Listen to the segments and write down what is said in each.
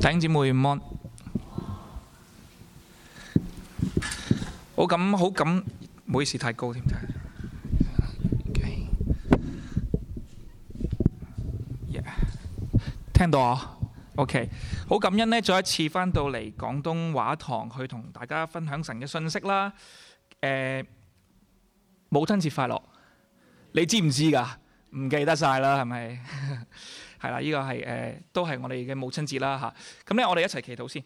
弟兄姊妹安，好咁，唔好意思太高添。聽到啊 ？OK， 好感恩呢，再一次返到嚟廣東話堂去同大家分享神嘅信息啦。母親節快樂！你知唔知㗎？唔記得晒啦，係咪？係啦，呢個係都係我哋嘅母親節啦嚇。咁咧，我哋一齊祈禱先。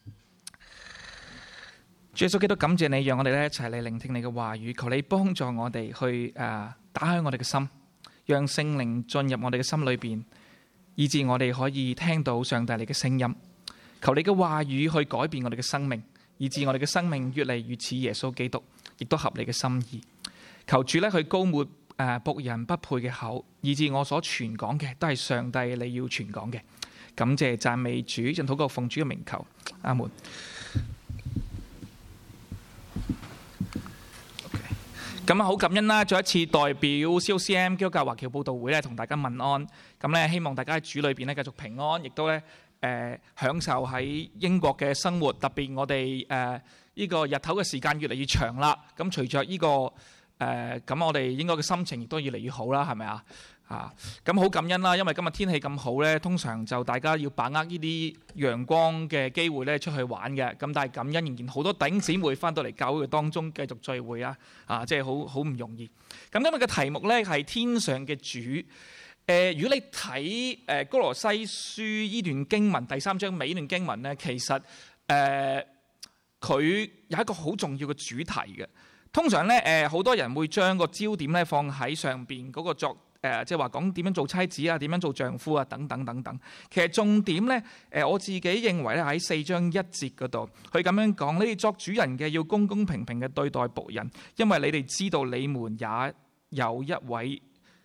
主耶穌基督，感謝你，讓我哋咧一齊嚟聆聽你嘅話語，求你幫助我哋去打開我哋嘅心，讓聖靈進入我哋嘅心裏邊，以致我哋可以聽到上帝你嘅聲音。求你嘅話語去改變我哋嘅生命，以致我哋嘅生命越嚟越似耶穌基督，亦都合你嘅心意。求主咧去膏抹僕人不配嘅口，以致我所傳講嘅都係上帝你要傳講嘅。感謝讚美主，盡禱告奉主嘅名求，阿門。咁啊，好感恩啦！再一次代表 COCM 基督教華僑佈道會咧，同大家問安。咁咧，希望大家喺主裏邊咧繼續平安，亦都咧享受喺英國嘅生活。特別我哋呢個日頭嘅時間越嚟越長啦。咁隨着呢個咁我哋應該嘅心情亦都越嚟越好啦，係咪啊？咁好感恩啦，因為今日天氣咁好咧，通常就大家要把握呢啲陽光嘅機會咧出去玩嘅。咁但係感恩仍然好多弟兄姊妹翻到嚟教會當中繼續聚會啊！即係好唔容易。咁今日嘅題目咧係天上嘅主。如果你睇歌羅西書呢段經文第3章尾呢段經文咧，其實佢有一個好重要嘅主題嘅。通常咧好多人會將個焦點咧放喺上邊嗰個即係話講點樣做妻子啊，點樣做丈夫啊，等等等等。其實重點咧，我自己認為咧喺4章1節嗰度，佢咁樣講：你哋作主人嘅要公公平平嘅對待僕人，因為你哋知道你們也有一位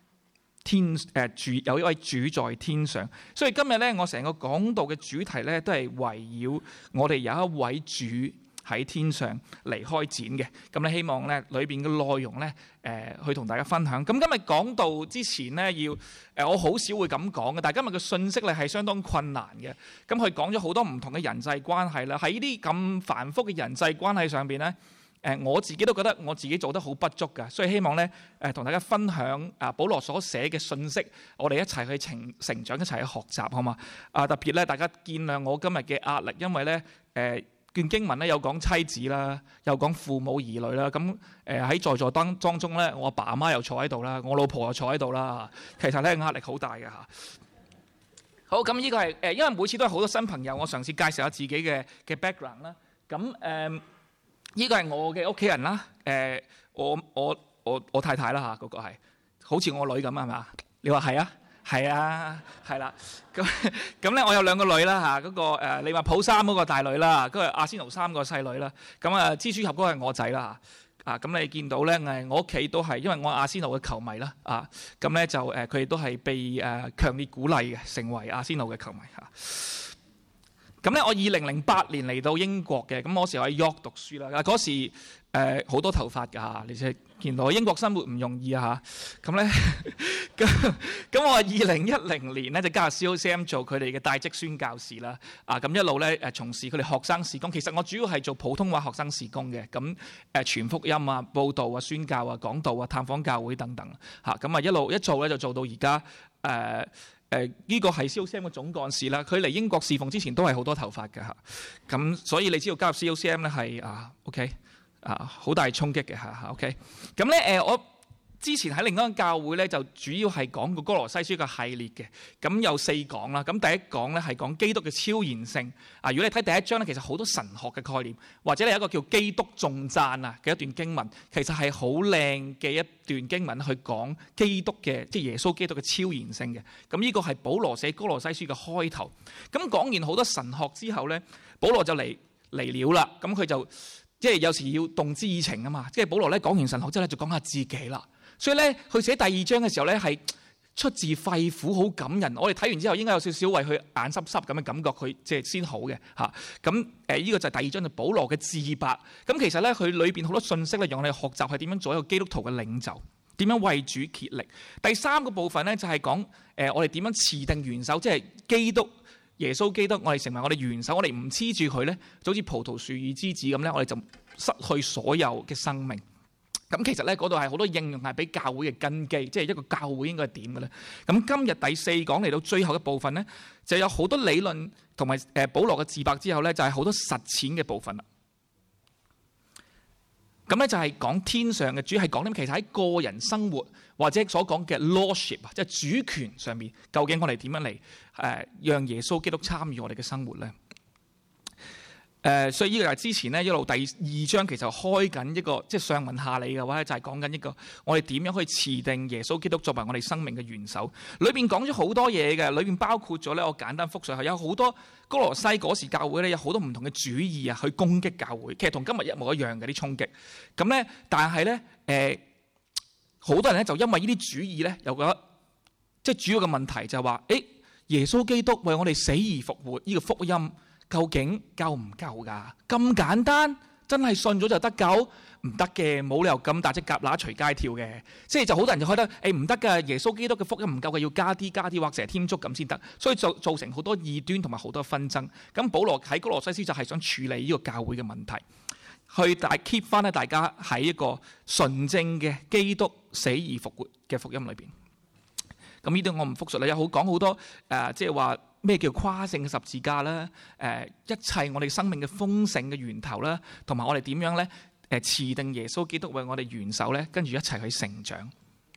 有一位主在天上。所以今日咧，我成個講道嘅主題咧，都係圍繞我哋有一位主喺天上嚟開展嘅。咁咧，希望咧裏邊嘅內容咧，去同大家分享。咁今日講道之前咧，我好少會咁講嘅，但係今日嘅信息咧係相當困難嘅。咁佢講咗好多唔同嘅人際關係啦，喺呢啲咁繁複嘅人際關係上邊咧，我自己都覺得我自己做得好不足㗎，所以希望咧同大家分享保羅所寫嘅信息，我哋一齊去成長，一齊去學習，好嘛？特別咧，大家見諒我今日嘅壓力，因為咧段經文咧有講妻子啦，有講父母兒女啦。咁喺在座當中咧，我阿爸阿媽又坐喺度啦，我老婆又坐喺度啦。其實咧壓力好大嘅嚇。好，咁呢個係因為每次都係好多新朋友，我嘗試介紹下自己嘅 background 啦。咁呢個係我嘅屋企人啦。我太太啦嚇，嗰個係好似我女咁係咪啊？你話係啊？係啊，係啦。咁咧，我有2個女啦嚇。嗰個利物浦3嗰個大女啦，嗰個阿仙奴3個細女啦。咁蜘蛛俠嗰個係我仔啦嚇。咁你見到咧，我屋企都係因為我阿仙奴嘅球迷啦。咁咧就佢哋都係被強烈鼓勵嘅，成為阿仙奴嘅球迷嚇。咁咧，我2008年嚟到英國嘅，咁嗰時我喺 York 讀書啦。嗰時好多頭髮㗎嚇，你即係見到英國生活唔容易啊嚇。咁咧，咁我2010年咧就加入 COCM 做佢哋嘅帶職宣教士啦。咁一路咧從事佢哋學生事工。其實我主要係做普通話學生事工嘅。咁傳福音啊、佈道啊、宣教啊、講道啊、探訪教會等等嚇。咁一路一做咧就做到而家呢個係 COCM 嘅總幹事啦。佢嚟英國侍奉之前都係好多頭髮嘅嚇。咁所以你知道加入 COCM 咧係OK。好大衝擊嘅嚇 ，OK。咁咧我之前喺另一間教會咧，就主要係講個歌羅西書嘅系列嘅。咁有4講啦。咁第一講咧係講基督嘅超然性。如果你睇第1章咧，其實好多神學嘅概念，或者你有一個叫基督頌讚嘅一段經文，其實係好靚嘅一段經文去講基督嘅，即係耶穌基督嘅超然性嘅。咁呢個係保羅寫歌羅西書嘅開頭。咁講完好多神學之後咧，保羅就嚟了啦。咁佢就即係有時要動之以情啊嘛，即係保羅咧講完神學之後咧，就講下自己啦。所以咧，佢寫第2章嘅時候咧，係出自肺腑，好感人。我哋睇完之後應該有少少為佢眼濕濕咁嘅感覺，佢即係先好嘅嚇。咁呢個就係第2章就保羅嘅自白。咁其實咧，佢裏邊好多信息咧，讓我哋學習係點樣做一個基督徒嘅領袖，點樣為主竭力。第3個部分咧就係講我哋點樣持定元首，即係基督耶穌基督，我哋成為我哋元首，我哋唔黐住佢咧，就好似葡萄樹與枝子咁咧，我哋就失去所有嘅生命。咁其實咧嗰度係好多應用係俾教會嘅根基，即係一個教會應該係點嘅咧。咁今日第4講嚟到最後嘅部分咧，就有好多理論同埋保羅嘅自白之後咧，就係好多實踐嘅部分啦。咁咧就係講天上嘅主，係講啲其實喺個人生活或者所講嘅 lordship， 即係主權上面，究竟我哋點樣嚟讓耶穌基督參與我哋嘅生活咧？所以呢個就係之前咧一路第2章其實開緊一個即係上文下理嘅話，就係講緊一個我哋點樣去持定耶穌基督作為我哋生命嘅元首。裏邊講咗好多嘢嘅，裏邊包括咗咧，我簡單複述下，有好多哥羅西嗰時教會咧有好多唔同嘅主義啊，去攻擊教會，其實同今日一模一樣嘅啲衝擊。咁咧，但係咧好多人咧就因為呢啲主義咧，有個即係主要嘅問題就係話，耶穌基督為我哋死而復活呢個福音，究竟夠唔夠㗎？咁簡單，真係信咗就得救？唔得嘅，冇理由咁大隻蛤乸隨街跳嘅。即係就好多人就覺得，唔得㗎，耶穌基督嘅福音唔夠嘅，要加啲或者係添足咁先得。所以就造成好多異端同埋好多紛爭。咁保羅喺哥羅西書就係想處理呢個教會嘅問題，去keep 翻咧大家喺一個純正嘅基督死而復活嘅福音裏邊。咁呢啲我唔複述啦，有講好多即係話咩叫跨性十字架啦，一切我哋生命嘅豐盛嘅源頭啦，同埋我哋點樣咧持定耶穌基督為我哋元首咧，跟住一齊去成長。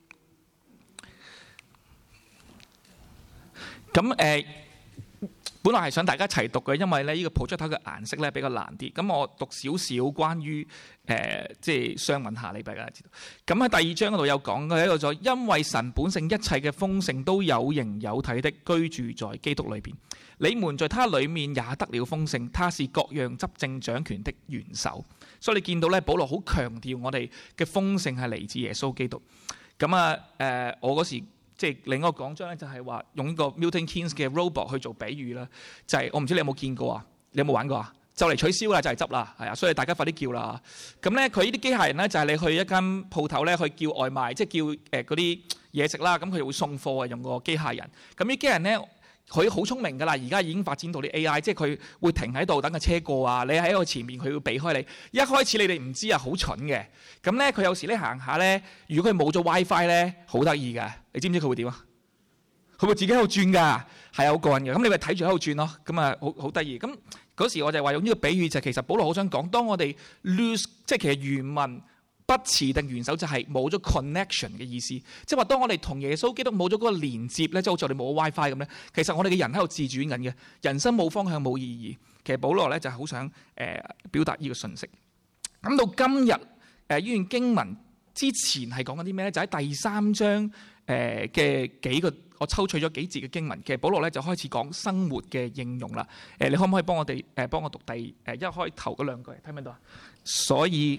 咁本來係想大家一齊讀嘅，因為咧呢個 project 嘅顏色咧比較難啲。咁我讀少少關於即係上文下理俾大家知道。咁喺第2章嗰度有講嘅一個就因為神本性一切嘅豐盛都有形有體的居住在基督裏邊，你們在他裏面也得了豐盛，他是各樣執政掌權的元首。所以你見到咧，保羅好強調我哋嘅豐盛係嚟自耶穌基督。咁我嗰時即係另一個講章咧，就係話用呢個 Milton Keynes 嘅 robot 去做比喻啦。就係我唔知你有冇見過啊？你有冇玩過啊？就嚟取消啦，就嚟執啦，係啊！所以大家快啲叫啦。咁咧，佢呢啲機械人咧，就係你去一間鋪頭咧，去叫外賣，即係叫嗰啲嘢食啦。咁佢就會送貨啊，用個機械人。咁呢機械人咧，佢好聰明㗎啦，而家已經發展到啲 AI，即係佢會停喺度等個車過啊。你喺佢前面，佢會避開你。一開始你哋唔知啊，好蠢嘅。咁咧，佢有時咧行下咧，如果佢冇咗 WiFi 咧，好得意㗎。你知唔知佢會點啊？佢會自己喺度轉㗎，係好過癮嘅。咁你咪睇住喺度轉咯。咁啊，好得意。咁嗰時我就話用呢個比喻，就其實保羅好想講，當我哋 lose， 即係其實原文不持定元首就係冇咗 connection 嘅意思，即係話當我哋同耶穌基督冇咗嗰個連接咧，即係好似我哋冇 WiFi 咁咧，其實我哋嘅人喺度自轉緊嘅，人生冇方向冇意義。其實保羅咧就係好想表達呢個信息。咁到今日呢段經文之前係講緊啲咩咧？就喺第3章嘅幾個。我抽取咗幾節嘅經文，其實保羅咧就開始講生活嘅應用啦。你可唔可以幫我讀一開頭嗰兩句，聽唔聽到啊？所以，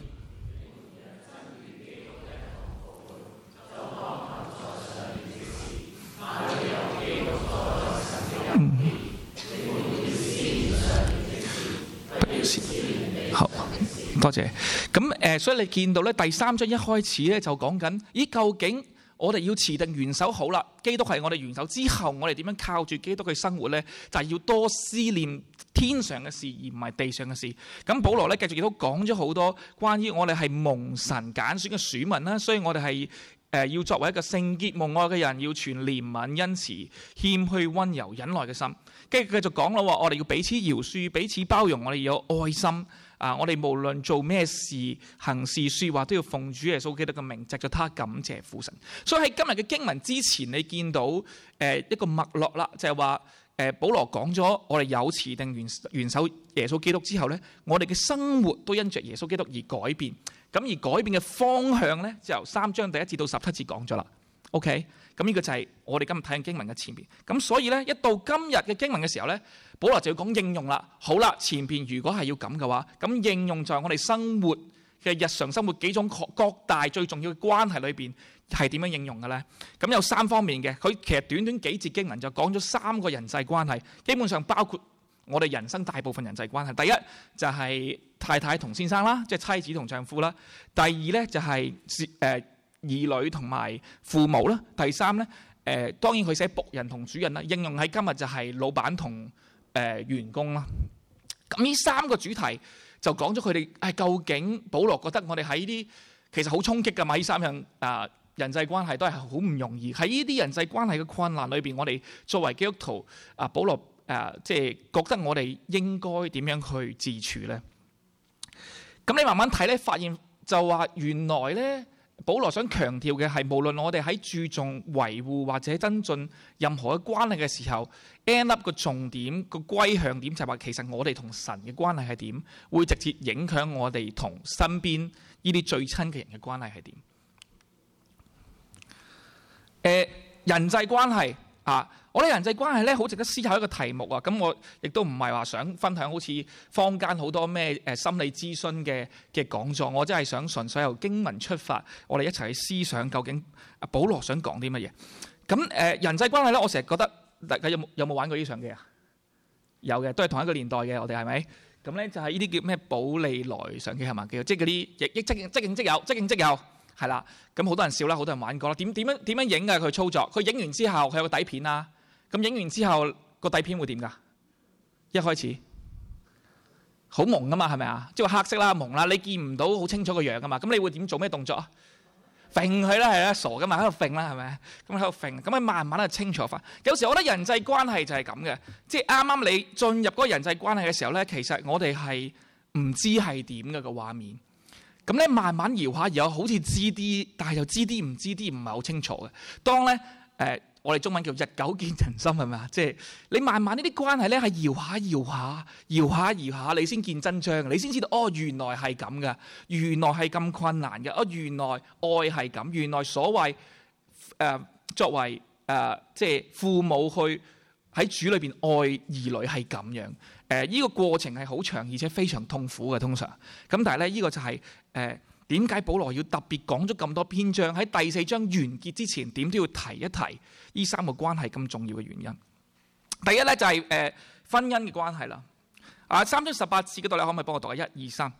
好多謝。咁所以你見到咧第3章一開始咧就講緊，究竟我哋要持定元首好啦，基督係我哋元首之後，我哋點樣靠住基督去生活呢？就係要多思念天上嘅事，而唔係地上嘅事。咁保羅咧繼續亦都講咗好多關於我哋係蒙神揀選嘅選民啦，所以我哋係要作為一個聖潔蒙愛嘅人，要存憐憫、恩慈、謙虛、溫柔、忍耐嘅心。跟住繼續講啦，我哋要彼此饒恕、彼此包容，我哋要有愛心。我哋無論做咩事、行事、説話，都要奉主耶穌基督嘅名，藉著他感謝父神。所以喺今日嘅經文之前，你見到一個脈絡啦，就係話保羅講咗我哋有持定元首耶穌基督之後咧，我哋嘅生活都因着耶穌基督而改變。咁而改變嘅方向咧，就由3章第1節到17節講咗啦。OK， 咁呢個就係我哋今日睇緊經文嘅前面。咁所以咧，一到今日嘅經文嘅時候咧，保羅就要講應用啦。好啦，前邊如果係要咁嘅話，咁應用在我哋生活嘅日常生活幾種各大最重要嘅關係裏邊係點樣應用嘅咧？咁有3方面嘅。佢其實短短幾節經文就講咗3個人際關係，基本上包括我哋人生大部分人際關係。第一就係太太同先生啦，即係妻子同丈夫啦。第二咧就係兒女同埋父母啦。第三咧，當然佢寫僕人同主人啦。應用喺今日就係老闆同員工啦。咁呢3個主題就講咗佢哋係究竟保羅覺得我哋喺呢啲其實好衝擊㗎嘛？呢3樣人際關係都係好唔容易。喺呢啲人際關係嘅困難裏邊，我哋作為基督徒保羅即係覺得我哋應該點樣去自處咧？咁你慢慢睇咧，發現就話原來咧，保羅想強調嘅係，無論我哋喺注重維護或者增進任何嘅關係嘅時候 ，end up 個重點個歸向點就係話，其實我哋同神嘅關係係點，會直接影響我哋同身邊呢啲最親嘅人嘅關係係點。人際關係我哋人際關係咧，好值得思考一個題目啊！咁我亦都唔係話想分享好似坊間好多咩心理諮詢嘅講座，我真係想純粹由經文出發，我哋一齊去思想究竟保羅想講啲乜嘢。咁人際關係咧，我成日覺得大家有冇玩過呢啲相機啊？有嘅，都係同一個年代嘅，我哋係咪？咁咧就係呢啲叫咩寶利來相機係嘛？叫即係嗰啲即影即有，即影即有。係啦，咁好多人笑啦，好多人玩過啦。點樣影嘅佢操作？佢影完之後，佢有個底片啦。咁影完之後，個底片會點㗎？一開始好蒙㗎嘛，係咪啊？即係黑色啦、蒙啦，你見唔到好清楚個樣㗎嘛。咁你會點做咩動作啊？揈佢啦，係啦，傻㗎嘛，喺度揈啦，係咪？咁喺度揈，咁慢慢去清楚翻。有時我覺得人際關係就係咁嘅，即係啱啱你進入嗰個人際關係嘅時候咧，其實我哋係唔知係點嘅個畫面。咁咧慢慢搖下搖，好似知啲，但係又知啲唔知啲，唔係好清楚嘅。當咧我哋中文叫日久見人心，係咪啊？即係你慢慢呢啲關係咧，係搖下搖下，搖下搖下，你先見真章，你先知道原來係咁嘅，原來係咁困難嘅，原來愛係咁，原來所謂作為即係父母去喺主裏邊愛兒女係咁樣。呢個過程係好長，而且非常痛苦嘅通常。咁但係咧，呢個就係點解保羅要特別講咗咁多篇章，喺第4章完結之前，點都要提一提呢3個關係咁重要嘅原因。第一咧就係婚姻嘅關係啦。3章18節嗰度，你可唔可以幫我讀啊？1、2、3。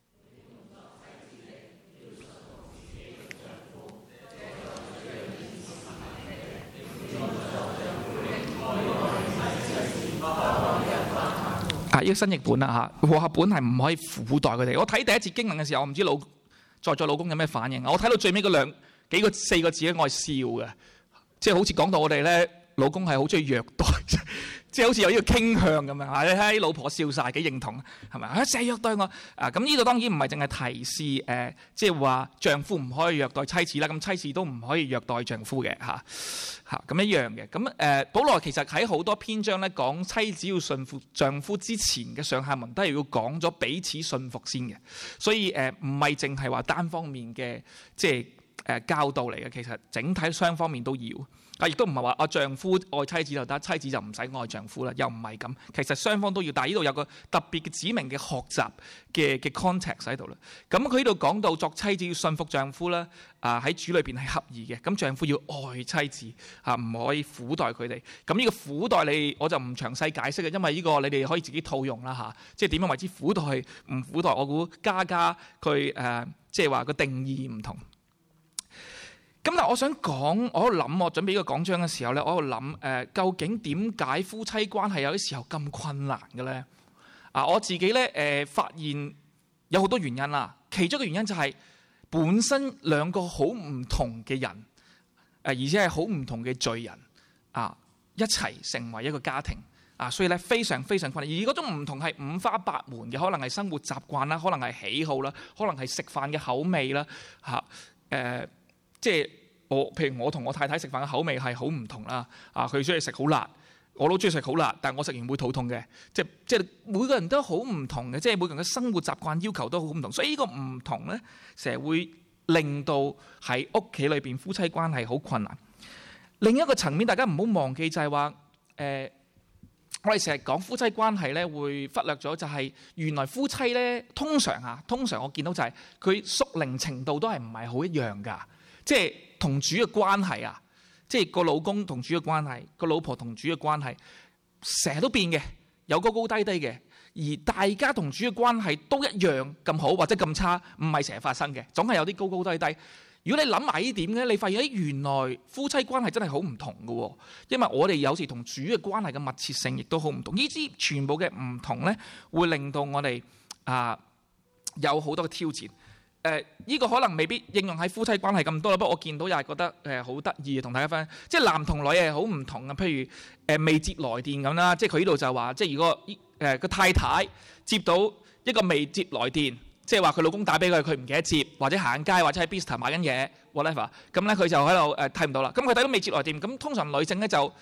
呢個新譯本啦嚇，和合本係唔可以苦待佢哋。我睇第一節經文嘅時候，我唔知在座老公有咩反應啊？我睇到最尾嗰4個字咧，我係笑嘅，即係好似講到我哋咧，老公係好中意虐待，即係好似有呢個傾向咁樣。你睇老婆笑晒，幾認同係咪？成日虐待我咁呢度當然唔係淨係提示即係話丈夫唔可以虐待妻子啦，咁妻子都唔可以虐待丈夫嘅咁一樣嘅。咁保羅其實喺好多篇章咧講妻子要順服丈夫之前嘅上下文都係要講咗彼此順服先嘅，所以唔係淨係話單方面嘅即係教導嚟嘅，其實整體雙方面都要。亦都唔係話丈夫愛妻子就得，妻子就唔使愛丈夫啦，又唔係咁。其實雙方都要，但係呢度有個特別嘅指明嘅學習嘅 context 喺度啦。咁佢呢度講到作妻子要順服丈夫啦，喺主裏邊係合宜嘅。咁丈夫要愛妻子唔可以苦待佢哋。咁呢個苦待我就唔詳細解釋嘅，因為呢個你哋可以自己套用啦即係點樣為之苦待唔苦待？我估家佢即係話個定義唔同。咁但我想講，我喺度諗，我準備呢個講章嘅時候咧，我喺度諗究竟點解夫妻關係有啲時候咁困難嘅咧？我自己咧發現有好多原因啦。其中一個原因就係本身兩個好唔同嘅人，而且係好唔同嘅罪人一齊成為一個家庭所以咧非常非常困難。而嗰種唔同係五花八門嘅，可能係生活習慣啦，可能係喜好啦，可能係食飯嘅口味啦即係譬如我同我太太食飯嘅口味係好唔同啦。佢中意食好辣，我都中意食好辣，但係我食完會肚痛嘅。即係每個人都好唔同嘅，即係每個人嘅生活習慣要求都好唔同，所以呢個唔同咧，成日會令到喺屋企裏邊夫妻關係好困難。另一個層面，大家唔好忘記就係話我哋成日講夫妻關係咧，會忽略咗就係原來夫妻咧通常我見到就係佢屬靈程度都係唔係好一樣㗎。即係同主嘅關係即係個老公同主嘅關係，個老婆同主嘅關係，成日都變嘅，有高高低低嘅。而大家同主嘅關係都一樣咁好或者咁差，唔係成日發生嘅，總係有啲高高低低。 如果你諗埋呢點嘅，你發現原來夫妻關係真係好唔同嘅喎。因為我哋有時同主嘅關係嘅密切性亦都好唔同。呢啲全部嘅唔同咧，會令到我哋有好多嘅挑戰。呢個可能未必應用喺夫妻關係咁多啦，不過我見到又係覺得好得意，同大家分享。即係男同女係好唔同嘅。譬如未接來電咁啦，即係佢呢度就話，即係如果個太太接到一個未接來電，即係話佢老公打俾佢，佢唔記得接，或者行街，或者喺 Bista 買緊嘢 whatever， 咁咧佢就喺度睇唔到啦。咁佢睇到未接來電，咁通常女性咧就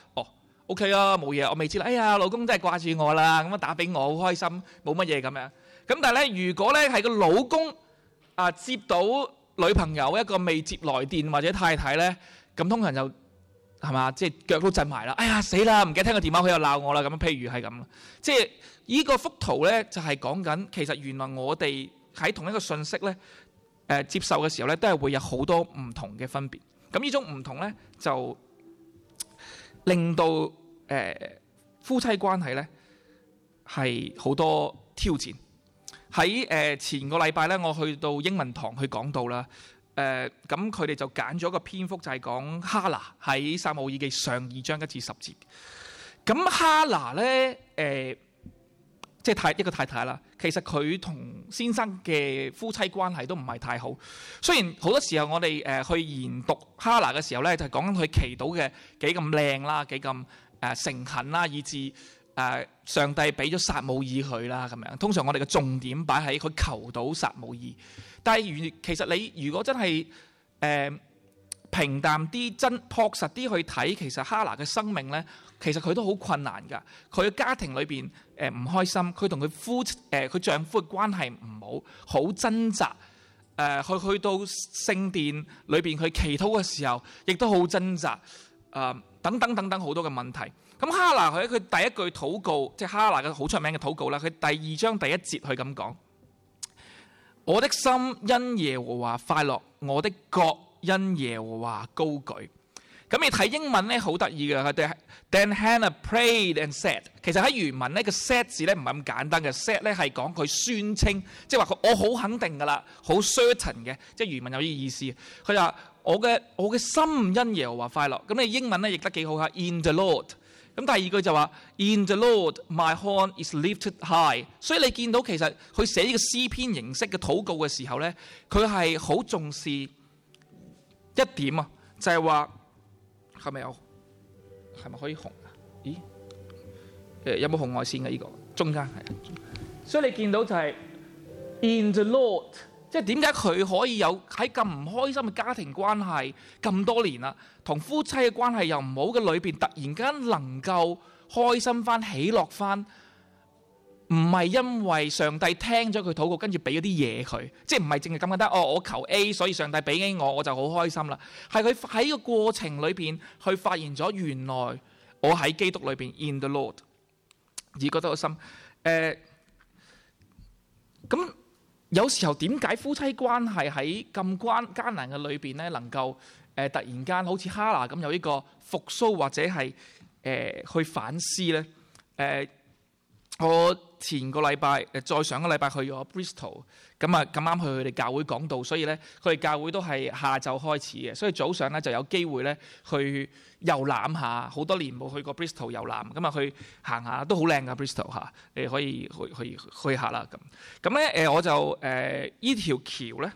OK 啊，冇嘢，我未接啦。哎呀，老公真係掛住我啦，咁樣打俾我好開心，冇乜嘢咁樣。咁但係咧，如果咧係個老公接到女朋友一個未接來電或者太太咧，咁通常就係嘛，即係腳都震埋啦。哎呀死啦，唔記得聽個電話，佢又鬧我啦。咁譬如係咁，即係呢個幅圖咧就係講緊，其實原來我哋喺同一個信息咧接受嘅時候咧，都係會有好多唔同嘅分別。咁呢種唔同咧，就令到夫妻關係咧係好多挑戰。喺前個禮拜咧，我去到英文堂去講道啦。咁佢哋就揀咗個篇幅，就係講哈拿喺撒母耳記上2章1至10節。咁哈拿咧即係一個太太啦。其實佢同先生嘅夫妻關係都唔係太好。雖然好多時候我哋去研讀哈拿嘅時候咧，就係講緊佢祈禱嘅幾咁靚啦，幾咁誠懇啦，以致上帝俾咗撒母耳佢啦咁樣。通常我哋嘅重點擺喺佢求到撒母耳。但係其實你如果真係平淡啲、樸實啲去睇，其實哈拿嘅生命咧，其實佢都好困難㗎。佢嘅家庭裏邊唔開心，佢同佢丈夫嘅關係唔好，好掙扎。去到聖殿裏邊去祈禱嘅時候，亦都好掙扎。等等好多嘅問題。咁哈拿佢第一句禱告，即係哈拿嘅好出名嘅禱告啦。佢第2章第1節佢咁講：我的心因耶和華快樂，我的角因耶和華高舉。咁你睇英文咧好得意嘅，佢哋 Then Hannah prayed and said。其實喺原文呢個 said 字咧唔係咁簡單嘅 ，said 咧係講佢宣稱，即係話我好肯定㗎啦，好 certain 嘅，即係原文有啲意思。佢話我嘅心因耶和華快樂。咁你英文咧譯得幾好嚇 ，in the Lord。咁第二句就話 In the Lord my horn is lifted high。所以你見到其實佢寫呢個詩篇形式嘅禱告嘅時候咧，佢係好重視一點啊，就係話係咪可以紅啊？咦？有冇紅外線嘅呢個？中間係。所以你見到就係 In the Lord。即係點解佢可以有喺咁唔開心嘅家庭關係咁多年啦，同夫妻嘅關係又唔好嘅裏邊，突然間能夠開心翻、喜樂翻，唔係因為上帝聽咗佢禱告，跟住俾咗啲嘢佢，即係唔係淨係咁簡單。我求 A， 所以上帝俾緊我就好開心啦。係佢喺個過程裏邊去發現咗，原來我喺基督裏邊 in the Lord， 而覺得好心咁。有時候點解夫妻關係喺咁艱難嘅裏邊咧，能夠突然間好似哈拿咁有呢個復甦或者係去反思咧？我前個禮拜再上個禮拜去咗 Bristol， 咁啱去佢哋教會講道，所以咧佢哋教會都係下晝開始嘅，所以早上咧就有機會咧去遊覽下，好多年冇去過 Bristol 遊覽，咁去行下都好靚噶 Bristol 嚇，你可以去下啦咁咧我就依條橋咧，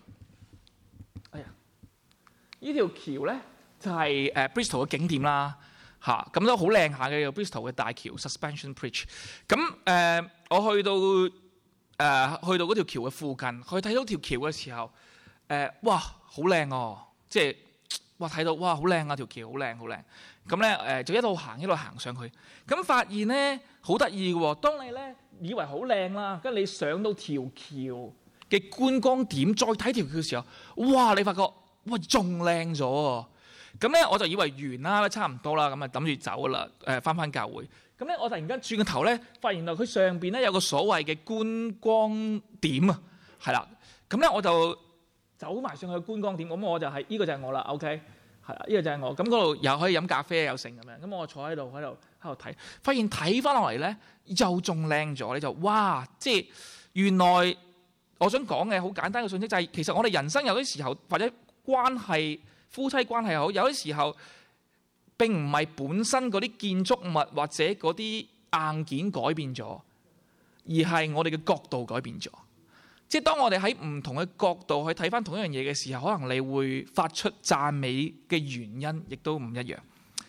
依條橋咧就係Bristol 嘅景點啦。咁都好靚下嘅，有 Bristol 嘅大橋 Suspension Bridge。咁我去到嗰條橋嘅附近，去睇到條橋嘅時候，哇，好靚哦！即係哇，睇到哇，好靚啊！條橋好靚，好靚。咁咧就一路行上去，咁發現咧好得意嘅喎。當你咧以為好靚啦，跟住你上到條橋嘅觀光點，再睇條橋嘅時候，哇！你發覺哇，仲靚咗。咁咧我就以為完啦，差唔多啦，咁抌住走啦，翻教會。咁咧我突然間轉個頭咧，發現佢上邊咧有個所謂嘅觀光點啊，係啦。咁咧我就走埋上去觀光點，咁我就係呢個就係我啦 ，OK， 係啦，呢個就係我。咁嗰度又可以飲咖啡又成咁樣，咁我坐喺度睇，發現睇翻落嚟咧又仲靚咗，你就哇！即係原來我想講嘅好簡單嘅信息就係，其實我哋人生有啲時候或者關係、夫妻關係好，有啲時候並唔係本身嗰啲建築物或者嗰啲硬件改變咗，而係我哋嘅角度改變咗。即係當我哋喺唔同嘅角度去睇翻同一樣嘢嘅時候，可能你會發出讚美嘅原因，亦都唔一樣。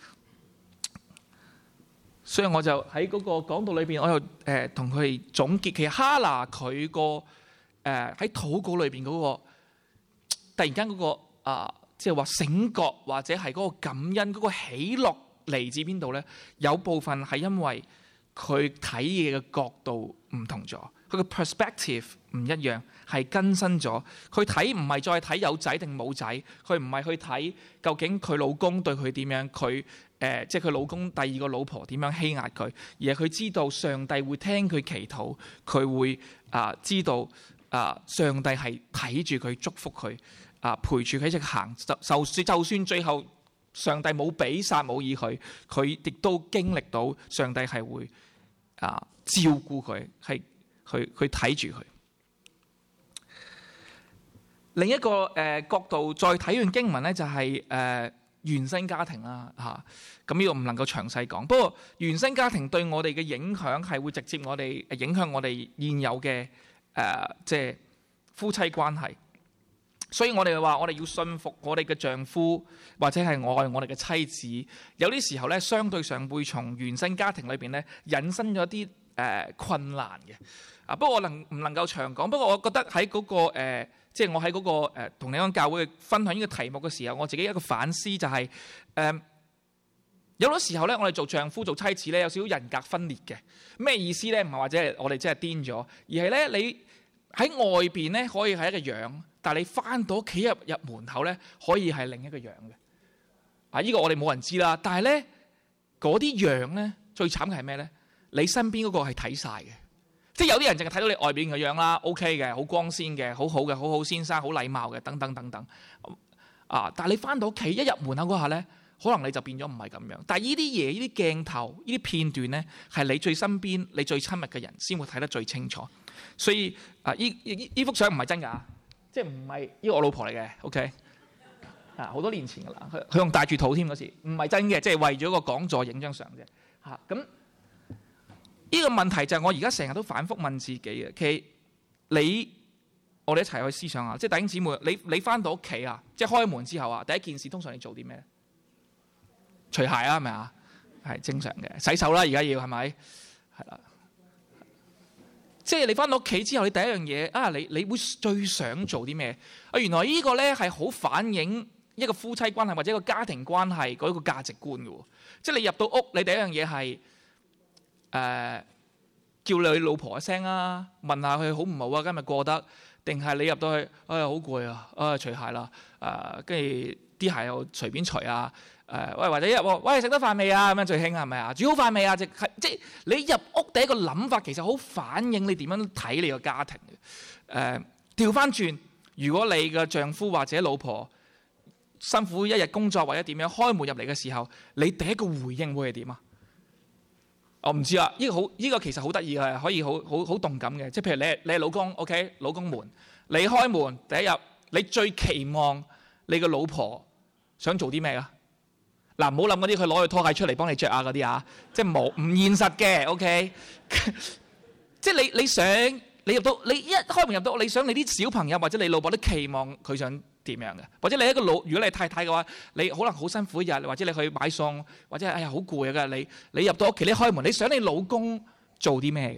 所以我就喺嗰個講道裏邊，我又同佢哋總結，其實哈拿佢個喺禱告裏邊嗰個突然間嗰個即係話醒覺或者係嗰個感恩嗰個喜樂嚟自邊度咧？有部分係因為佢睇嘢嘅角度唔同咗，佢個 perspective 唔一樣，係更新咗。佢睇唔係再睇有仔定冇仔，佢唔係去睇究竟佢老公對佢點樣，佢即係佢老公第二個老婆點樣欺壓佢，而係佢知道上帝會聽佢祈禱，佢會知道上帝係睇住佢祝福佢陪住佢一直行，就算最後上帝冇俾撒母耳佢亦都經歷到上帝係會照顧佢，係去睇住佢。另一個角度再睇完經文咧，就係原生家庭啦嚇。咁呢個唔能夠詳細講，不過原生家庭對我哋嘅影響係會直接影響我哋現有嘅即係夫妻關係。所以我哋話我哋要信服我哋嘅丈夫，或者係愛我哋嘅妻子。有啲時候咧，相對上會從原生家庭裏邊咧引申咗啲困難嘅。不過我唔能夠長講。不過我覺得喺嗰個即係我喺嗰個同你講教會分享呢個題目嘅時候，我自己一個反思就係有好多時候咧，我哋做丈夫做妻子咧有少少人格分裂嘅。咩意思咧？唔係或者我哋真係癲咗，而係咧你喺外邊咧可以係一個樣，但係你翻到屋企入門口咧可以係另一個樣嘅。呢個我哋冇人知啦。但係咧嗰啲樣咧最慘嘅係咩咧？你身邊嗰個係睇晒嘅。即係有啲人淨係睇到你外邊嘅樣啦 ，OK 嘅，好光鮮嘅，好好嘅，好好先生，好禮貌嘅，等等等等。但係你翻到屋企一入門口嗰下咧，可能你就變咗唔係咁樣。但係呢啲嘢、呢啲鏡頭、呢啲片段咧，係你最身邊、你最親密嘅人先會睇得最清楚。所以呢幅相唔係真㗎，即係唔係呢個我老婆嚟嘅 ，OK。好多年前㗎啦，佢仲帶住肚添嗰時，唔係真嘅，即係為咗個講座影張相啫。咁。呢個問題就係我而家成日都反覆問自己嘅，其實我哋一齊去思想下，即係弟兄姊妹，你翻到屋企啊，即係開門之後啊，第一件事通常你做啲咩？除鞋啊，係咪啊？係正常嘅，洗手啦，而家要係咪？係啦，即係你翻到屋企之後，你第一樣嘢你會最想做啲咩？原來呢個咧係好反映一個夫妻關係或者一個家庭關係嗰個價值觀嘅喎。即係你入到屋，你第一樣嘢係叫你老婆一聲啊，問下佢好唔好啊，今日過得，定係你入到去，好攰啊，除鞋啦，跟住啲鞋又隨便除啊，喂或者喂食得飯未啊，咁樣最興係咪啊？煮好飯未啊？即係你入屋第一個諗法，其實好反映你點樣睇你個家庭嘅。調翻轉，如果你嘅丈夫或者老婆辛苦一日工作或者點樣開門入嚟嘅時候，你第一個回應會係點啊？我唔知啊，呢個其實好得意嘅，可以好動感嘅。即係譬如你係老公 ，OK， 老公門，你開門第一日，你最期望你個老婆想做啲咩啊？唔好諗嗰啲佢攞佢拖鞋出嚟幫你着啊嗰啲啊，即係唔現實嘅 ，OK。即係你想你入到你一開門入到，你想你啲小朋友或者你老婆都期望佢想點樣嘅？或者你一個如果你係太太嘅話，你可能好辛苦一日，或者你去買餸，或者好攰嘅，你入到屋企，你開門，你想你老公做啲咩㗎？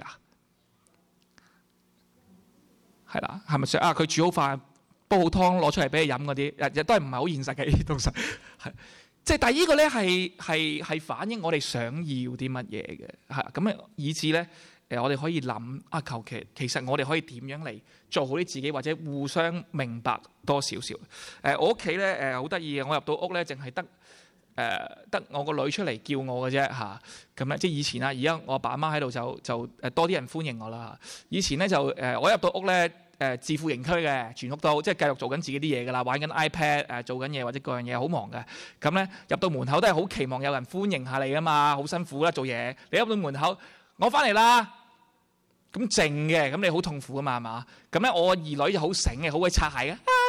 係啦，係咪想佢煮好飯、煲好湯攞出嚟俾你飲嗰啲？日都係唔係好現實嘅呢啲東西？係即係，但係呢個咧係反映我哋想要啲乜嘢嘅，係咁以至咧。我哋可以諗求其實我哋可以點樣嚟做好啲自己，或者互相明白多少少。我屋企咧好得意嘅，我入到屋咧淨係得我個女出嚟叫我嘅啫嚇。咁咧即係以前啦，而家我阿爸阿媽喺度就多啲人歡迎我啦。以前咧就我入到屋咧自負盈虧嘅，全屋都即係繼續做緊自己啲嘢㗎啦，玩緊 iPad 做緊嘢或者各樣嘢好忙嘅。咁咧入到門口都係好期望有人歡迎下你㗎嘛，好辛苦啦做嘢。你入到門口，我翻嚟啦。咁靜嘅，咁你好痛苦啊嘛，係嘛？咁咧我二女就好醒嘅，好鬼擦鞋嘅。爸爸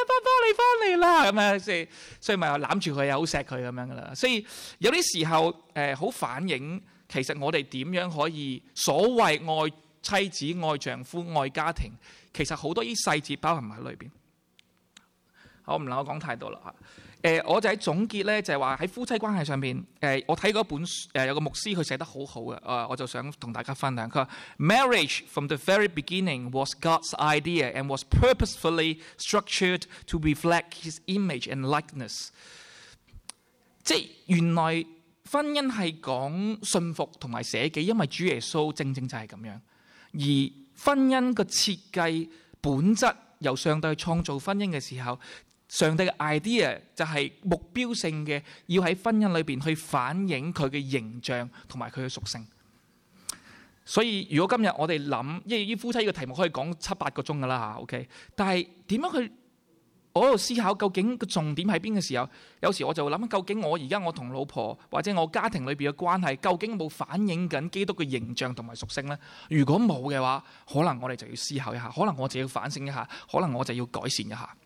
翻嚟啦，咁啊，所以咪攬住佢，好錫佢咁樣噶啦。所以有啲時候好反映其實我哋點樣可以所謂愛妻子、愛丈夫、愛家庭，其實好多啲細節包含喺裏邊。我唔能夠講太多啦。我就喺總結咧，就係話喺夫妻關係上邊，我睇過一本書，有個牧師佢寫得好好嘅，我就想同大家分享。佢話 Marriage from the very beginning was God's idea and was purposefully structured to reflect His image and likeness。即係原來婚姻係講信服同埋捨己，因為主耶穌正正就係咁樣。而婚姻個設計本質由上帝去創造婚姻嘅時候，上帝嘅 idea 就係目標性嘅，要喺婚姻裏邊去反映佢嘅形象同埋佢嘅屬性。所以如果今日我哋諗，因為呢夫妻呢個題目可以講7-8個鐘噶啦嚇 ，OK。但係點樣去我喺度思考究竟個重點喺邊嘅時候，有時我就會諗究竟我而家我同老婆或者我家庭裏邊嘅關係，究竟冇反映緊基督嘅形象同埋屬性呢？如果冇嘅話，可能我哋就要思考一下，可能我就要反省一下，可能我就要改善一下。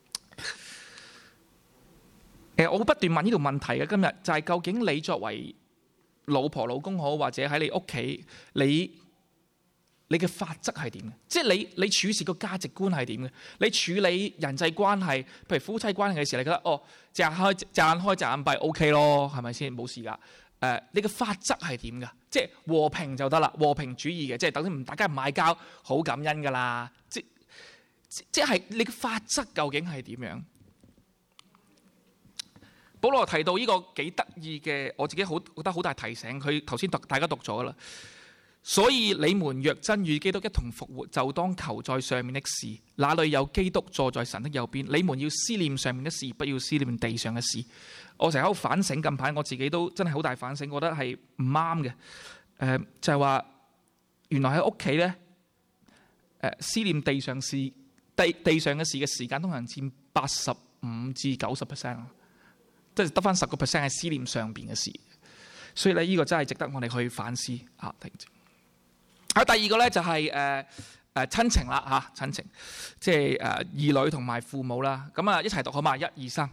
我會不斷問呢條問題嘅，今日就係究竟你作為老婆老公好，或者喺你屋企，你嘅法則係點嘅？即係你處事個價值觀係點嘅？你處理人際關係，譬如夫妻關係嘅時候，你覺得隻眼開隻眼閉 OK 咯，係咪先？冇事噶。你嘅法則係點噶？即係和平就得啦，和平主義嘅，即係等於大家唔嗌交，好感恩噶啦。即係你嘅法則究竟係點樣？保羅提到呢個幾得意嘅，我自己覺得好大提醒。佢頭先大家讀咗啦。所以你們若真與基督一同復活，就當求在上面的事。那裏有基督坐在神的右邊。你們要思念上面的事，不要思念地上嘅事。我成日喺度反省，近排我自己都真係好大反省，覺得係唔啱嘅。就係話原來喺屋企咧，思念地上事、地上嘅事嘅時間通常佔85%至90%，即係得翻10%係思念上邊嘅事。所以咧，呢個真係值得我哋去反思啊！第二個咧就係親情啦嚇，親情即係兒女同埋父母啦。咁啊一齊讀好嘛？1、2、3。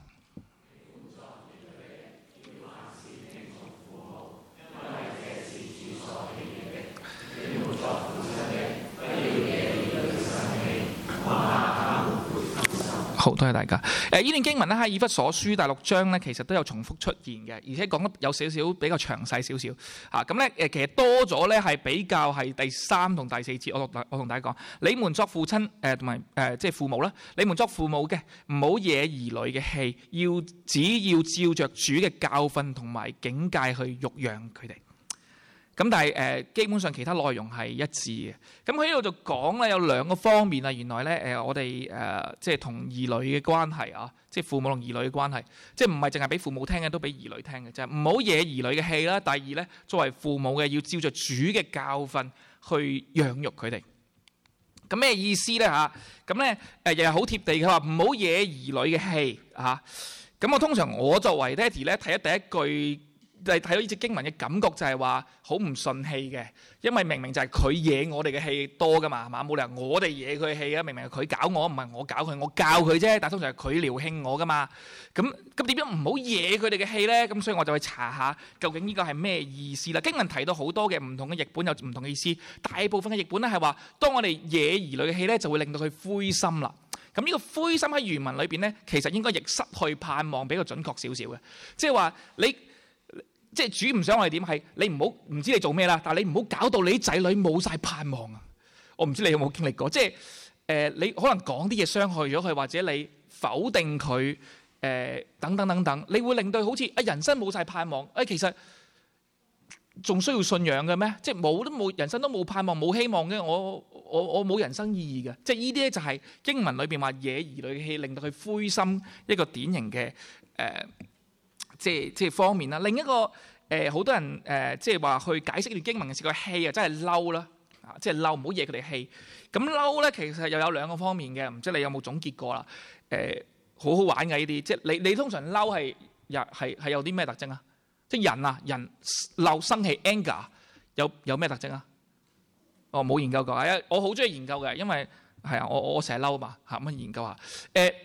好，多謝大家。呢段經文咧喺以弗所書第6章咧，其實都有重複出現嘅，而且講得有少少比較詳細少少嚇。咁咧其實多咗咧係比較係第3同第4節。我同大家講，你們作父親同埋即係父母啦，你們作父母嘅唔好惹兒女嘅氣，只要照着主嘅教訓同埋警戒去育養佢哋。咁但係基本上其他內容係一致嘅。咁佢呢度就講咧有2個方面啊。原來咧我哋即係同兒女嘅關係啊，即係父母同兒女嘅關係，即係唔係淨係俾父母聽嘅，都俾兒女聽嘅，就係唔好惹兒女嘅氣啦。第二咧，作為父母嘅要照着主嘅教訓去養育佢哋。咁咩意思咧嚇？咁咧又係好貼地嘅，話唔好惹兒女嘅氣嚇。咁我通常我作為爹哋咧睇咗第一句。就係睇到呢隻經文嘅感覺就係話好唔順氣嘅，因為明明就係佢惹我哋嘅氣多噶嘛，係嘛？冇理由我哋惹佢氣啊！明明係佢搞我，唔係我搞佢，我教佢啫。但係通常係佢撩興我噶嘛。咁點樣唔好惹佢哋嘅氣咧？咁所以我就去查下究竟呢個係咩意思啦。經文提到好多嘅唔同嘅譯本有唔同嘅意思，大部分嘅譯本咧係話當我哋惹兒女嘅氣咧，就會令到佢灰心啦。咁呢個灰心喺原文裏邊咧，其實應該亦失去盼望，比較準確少少嘅，即係話你。即係主唔想我哋點係，你唔知你做咩啦，但係你唔好搞到你啲仔女冇晒盼望啊！我唔知你有冇經歷過，即係你可能講啲嘢傷害咗佢，或者你否定佢等等，你會令到好似人生冇晒盼望。其實仲需要信仰嘅咩？即係冇人生都冇盼望冇希望嘅，我冇人生意義嘅。即係呢啲咧就係經文裏邊話惹兒女嘅氣，令到佢灰心一個典型嘅即係方面啦。另一個好多人即係話去解釋呢段經文嘅時候，個氣啊真係嬲啦，即係嬲，唔好惹佢哋氣。咁嬲咧，其實又有2個方面嘅，唔知你有冇總結過啦？好好玩嘅呢啲，即係你通常嬲係有啲咩特徵啊？即係人嬲生氣 anger 有咩特徵啊？我冇研究過，我好中意研究嘅，因為係啊，我成日嬲嘛嚇，咁研究下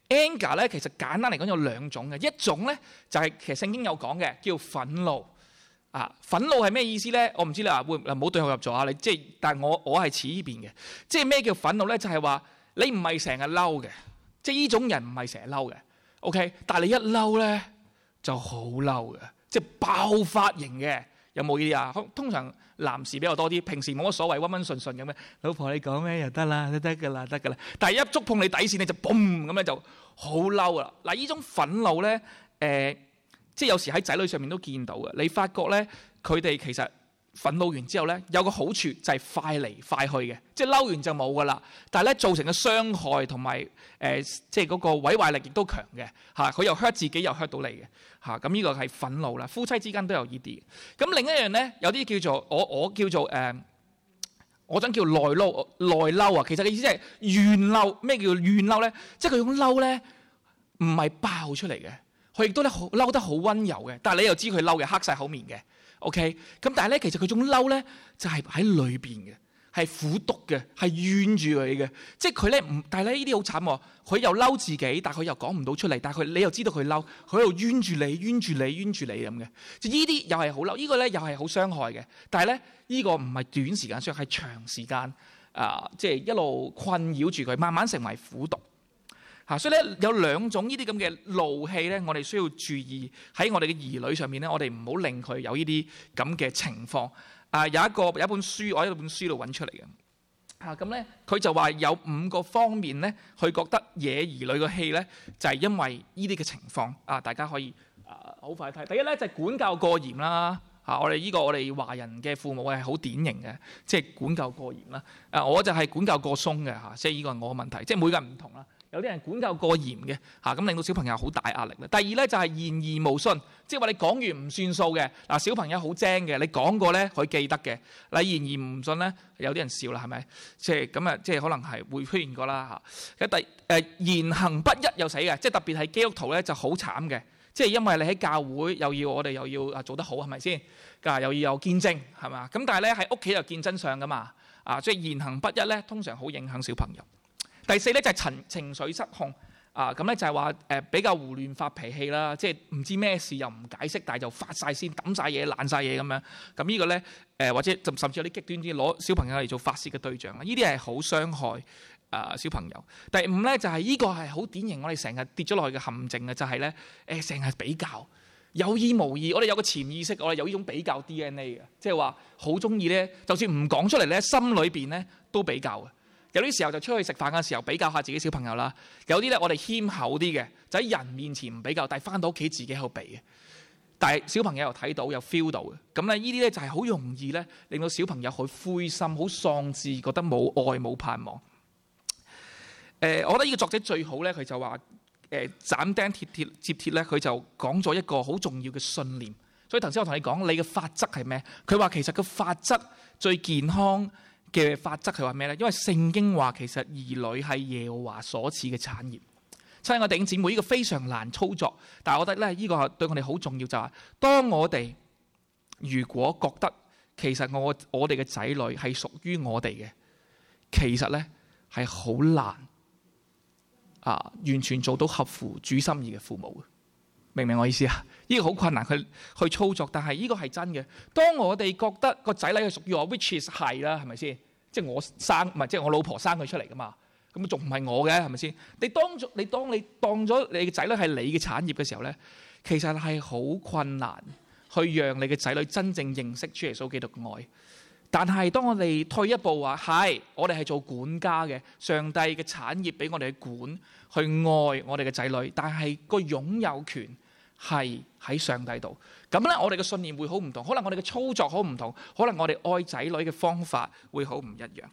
anger 咧，其實簡單嚟講有兩種嘅，一種咧就係其實聖經有講嘅，叫憤怒。憤怒係咩意思咧？我唔知你話會唔好對號入座啊！你即係，但係我係似呢邊嘅，即係咩叫憤怒咧？就係話你唔係成日嬲嘅，即係呢種人唔係成日嬲嘅。OK， 但係你一嬲咧就好嬲嘅，即係爆發型嘅。有冇呢啲啊？通常男士比較多啲，平時冇乜所謂，溫溫順順咁樣。老婆你講咩又得啦，都得噶啦，得噶啦。但係一觸碰你底線，你就嘣咁樣就好嬲啦。嗱，呢種憤怒咧，即係有時喺仔女上面都見到嘅。你發覺咧，佢哋其實憤怒完之後咧，有個好處就係快嚟快去嘅，即係嬲完就冇噶啦。但係咧造成嘅傷害同埋即係嗰個毀壞力亦都強嘅嚇。佢又 hurt 自己，又 hurt 到你嘅嚇。咁呢個係憤怒啦。夫妻之間都有呢啲。咁另一樣咧，有啲叫做我叫做我想叫內嬲啊。其實嘅意思係怨嬲。咩叫怨嬲咧？即係佢種嬲咧唔係爆出嚟嘅。佢亦都咧嬲得好溫柔嘅，但係你又知佢嬲嘅黑晒口面嘅 ，OK？ 咁但係咧，其實佢種嬲咧就係喺裏邊嘅，係苦毒嘅，係怨住佢嘅。即係佢咧唔，但係咧呢啲好慘喎。佢又嬲自己，但係佢又講唔到出嚟。但係你又知道佢嬲，佢喺度冤住你、冤住你、冤住你咁嘅。就呢啲又係好嬲，呢個咧又係好傷害嘅。但係咧呢個唔係短時間傷害，係長時間即係一路困擾住佢，慢慢成為苦毒。所以咧有兩種呢啲咁嘅怒氣咧，我哋需要注意喺我哋嘅兒女上面咧，我哋唔好令佢有呢啲咁嘅情況。有一本書，我喺本書度揾出嚟嘅。咁咧佢就話有5個方面咧，佢覺得惹兒女嘅氣咧，就係因為呢啲嘅情況。大家可以好快睇。第一咧就係管教過嚴啦。我哋華人嘅父母係好典型嘅，即係管教過嚴啦。我就係管教過鬆嘅嚇，即係呢個係我嘅問題。即係每個人唔同啦。有啲人管教過嚴嘅咁令到小朋友好大壓力啦。第二咧就係言而無信，即係話你講完唔算數嘅。小朋友好精嘅，你講過咧佢記得嘅。你言而唔信咧，有啲人笑啦，係咪？即係咁啊，即係可能係會出現過啦嚇。言行不一又死嘅，即係特別係基督徒咧就好慘嘅。即係因為你喺教會我哋又要做得好，係咪先？又要有見證，係嘛？咁但係咧喺屋企又見真相噶嘛？即係言行不一咧，通常好影響小朋友。第四咧就係情緒失控，咁咧就係話比較胡亂發脾氣啦，即係唔知咩事又唔解釋，但係就發晒先抌晒嘢爛晒嘢咁樣。咁呢個咧或者甚至有啲極端啲攞小朋友嚟做發泄嘅對象啦。呢啲係好傷害小朋友。第五咧就係呢個係好典型，我哋成日跌咗落去嘅陷阱嘅，就係咧成日比較，有意無意，我哋有個潛意識，我哋有呢種比較 DNA 嘅，即係話好中意咧，就算唔講出嚟咧，心裏邊咧都比較嘅。有啲時候就出去食飯嘅時候比較下自己小朋友啦，有啲咧我哋謙厚啲嘅，就喺人面前唔比較，但係翻到屋企自己喺度比嘅。但係小朋友又睇到又 feel 到嘅，咁咧呢啲咧就係好容易咧令到小朋友好灰心、好喪志，覺得冇愛冇盼望。我覺得呢個作者最好咧，佢就話斬釘截鐵咧，佢就講咗一個好重要嘅信念。所以頭先我同你講，你嘅法則係咩？佢話其實個法則最健康嘅法則係話咩咧？因為聖經話其實兒女係耶和華所賜嘅產業。親愛嘅弟兄姊妹，呢個非常難操作，但係我覺得咧呢個對我哋好重要，就係當我哋如果覺得其實我哋嘅仔女係屬於我哋嘅，其實咧係好難完全做到合乎主心意嘅父母。明唔明我意思啊？呢個好困難去操作，但係呢個係真嘅。當我哋覺得個仔女係屬於我 ，which is 係啦，係咪先？即係我生，唔係即係我老婆生佢出嚟噶嘛？咁仲唔係我嘅？係咪先？你當你當咗你嘅仔女係你嘅產業嘅時候咧，其實係好困難去讓你嘅仔女真正認識主耶穌基督嘅愛。但係當我哋退一步話，係我哋係做管家嘅，上帝嘅產業俾我哋去管，去愛我哋嘅仔女，但係個擁有權係喺上帝度。咁咧，我哋嘅信念會好唔同，可能我哋嘅操作好唔同，可能我哋愛仔女嘅方法會好唔一樣。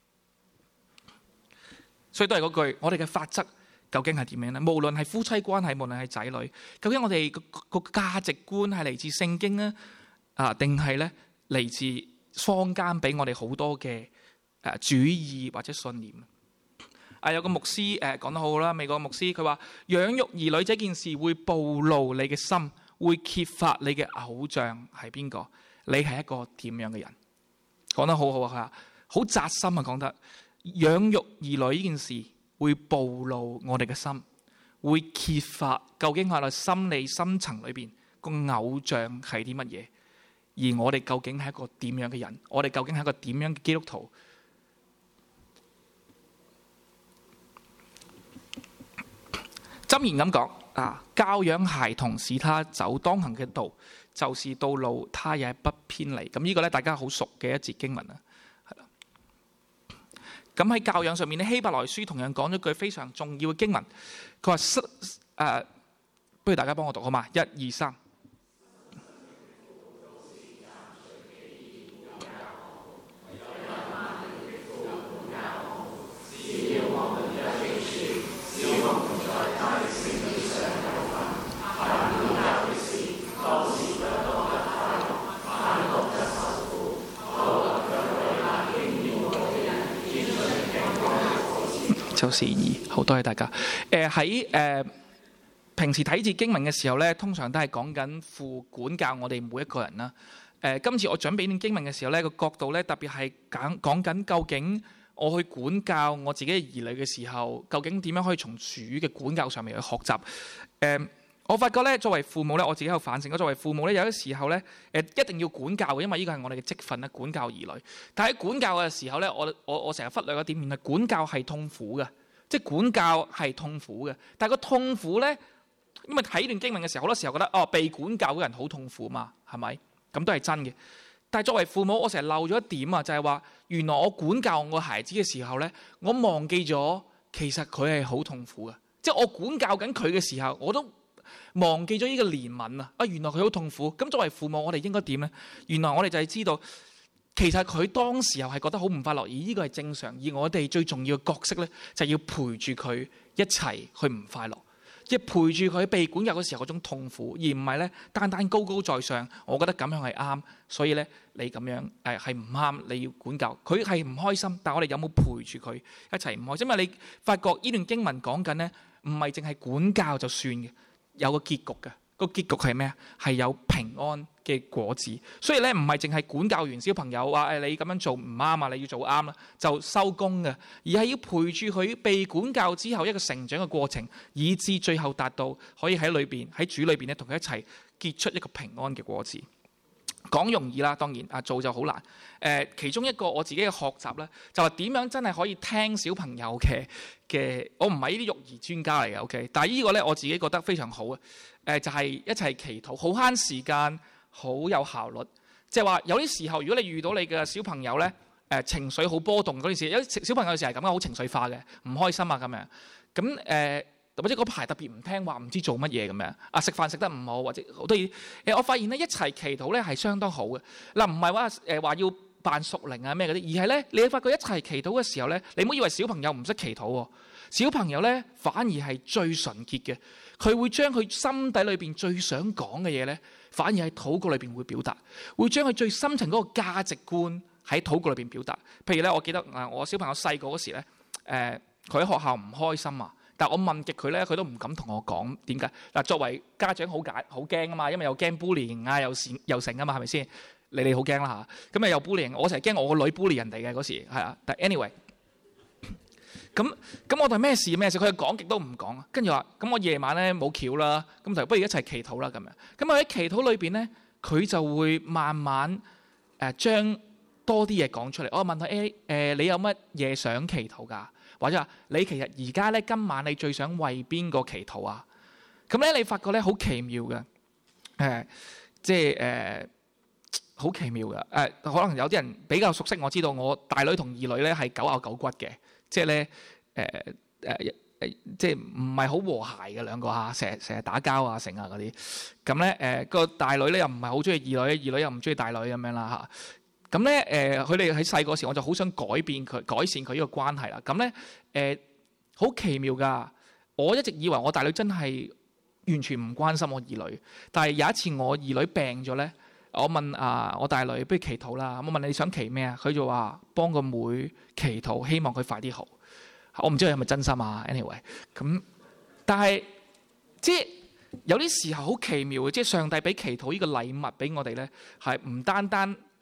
所以都係嗰句，我哋嘅法則究竟係點樣咧？無論係夫妻關係，無論係仔女，究竟我哋個價值觀係嚟自聖經啊，定係咧嚟自坊間俾我哋好多嘅主義或者信念？有個牧師講得好好啦，美國牧師佢話：養育兒女這件事會暴露你嘅心，會揭發你嘅偶像係邊個，你係一個點樣嘅人？講得好好啊，好扎心啊！講得養育兒女呢件事會暴露我哋嘅心， 會揭發究竟我哋心理深層裏邊個偶像係啲乜嘢，而我哋究竟係一個點樣嘅人，我哋究竟係一個點樣嘅基督徒。箴言咁講啊，教養孩童，使他走當行嘅道，就是道路，他也不偏離。咁呢個咧，大家好熟嘅一節經文啊，係啦。咁喺教養上面咧，希伯來書同樣講咗句非常重要嘅經文，佢話不如大家幫我讀好嘛？1、2、3。就是義，好多謝大家。喺平時睇節經文嘅時候咧，通常都係講緊父管教我哋每一個人啦。今次我準備呢段經文嘅時候咧，個角度咧特別係講緊究竟我去管教我自己嘅兒女嘅時候，究竟點樣可以從主嘅管教上面去學習？我發覺咧，作為父母咧，我自己有反省。我作為父母咧，有啲時候咧，一定要管教嘅，因為呢個係我哋嘅職分咧，管教兒女。但喺管教嘅時候咧，我成日忽略一點，原來管教係痛苦嘅，即係管教係痛苦嘅。但係個痛苦咧，因為睇段經文嘅時候，好多時候覺得被管教嘅人好痛苦嘛，係咪？咁都係真嘅。但係作為父母，我成日漏咗一點啊，就係話原來我管教我孩子嘅時候咧，我忘記咗其實佢係好痛苦嘅。即係我管教緊佢嘅時候，我都忘記咗呢個憐憫啊！原來佢好痛苦。咁作為父母，我哋應該點呢？原來我哋就係知道，其實佢當時候係覺得好唔快樂，而呢個係正常。而我哋最重要嘅角色呢，就係要陪住佢一齊去唔快樂，即係陪住佢被管教嘅時候嗰種痛苦，而唔係呢單單高高在上。我覺得咁樣係啱，所以呢，你咁樣係唔啱，你要管教佢係唔開心。但係我哋有冇陪住佢一齊唔開心？因為你發覺呢段經文講緊呢，唔係淨係管教就算嘅。有個結局嘅，個結局係咩啊？係有平安嘅果子。所以咧，唔係淨係管教完小朋友話你咁樣做唔啱啊，你要做啱啦，就收工嘅，而係要陪住佢被管教之後一個成長嘅過程，以至最後達到可以喺裏邊喺主裏邊咧同佢一齊結出一個平安嘅果子。講容易啦，當然做就好難。其中一個我自己嘅學習咧，就係點樣真係可以聽小朋友嘅。我唔係呢啲育兒專家嚟嘅，OK。但係呢個咧，我自己覺得非常好嘅。就係一齊祈禱，好慳時間，好有效率。即係話有啲時候，如果你遇到你嘅小朋友咧，情緒好波動嗰陣時，有啲小朋友有時係咁嘅，好情緒化嘅，唔開心啊咁樣。咁或者嗰排特別唔聽話，唔知做乜嘢咁樣。食飯食得唔好，或者好多嘢。我發現咧，一齊祈禱咧係相當好嘅。嗱，唔係話要扮屬靈啊咩嗰啲，而係咧你發覺一齊祈禱嘅時候咧，你唔好以為小朋友唔識祈禱喎。小朋友咧反而係最純潔嘅，佢會將佢心底裏邊最想講嘅嘢咧，反而喺禱告裏邊會表達，會將佢最深層嗰個價值觀喺禱告裏邊表達。譬如咧，我記得我小朋友細個嗰時咧，佢喺學校唔開心啊。但我問極佢咧，佢都唔敢同我講點解。嗱，作為家長好驚啊嘛，因為又驚 bullying 啊，又成啊嘛，係咪先？你哋好驚啦嚇。咁又 bullying，我成日驚我個女 bully 人哋嘅嗰時係啊。但 anyway， 咁我哋咩事？佢講極都唔講。跟住話，咁我夜晚咧冇橋啦，咁就不如一齊祈禱啦咁樣。咁我喺祈禱裏邊咧，佢就會慢慢將多啲嘢講出嚟。我問佢你有乜嘢想祈禱㗎？或者話你其實而家咧今晚你最想為邊個祈禱啊？咁咧你發覺咧好奇妙嘅，即係好奇妙嘅。可能有啲人比較熟悉，我知道我大女同二女咧係9拗9骨嘅，即係咧即係唔係好和諧嘅兩個嚇，成日打交啊成啊嗰啲。咁咧個大女咧又唔係好中意二女，二女又唔中意大女咁樣啦嚇。咁咧佢哋喺細個時，我就好想改善佢呢個關係啦。咁咧好奇妙㗎。我一直以為我大女真係完全唔關心我二女，但係有一次我二女病咗咧，我問我大女不如祈禱啦。我問你想祈咩啊？佢就話幫個妹祈禱，希望佢快啲好。我唔知佢係咪真心啊 ？anyway， 咁但係即係有啲時候好奇妙嘅，即係上帝俾祈禱呢個禮物俾我哋咧，係唔單單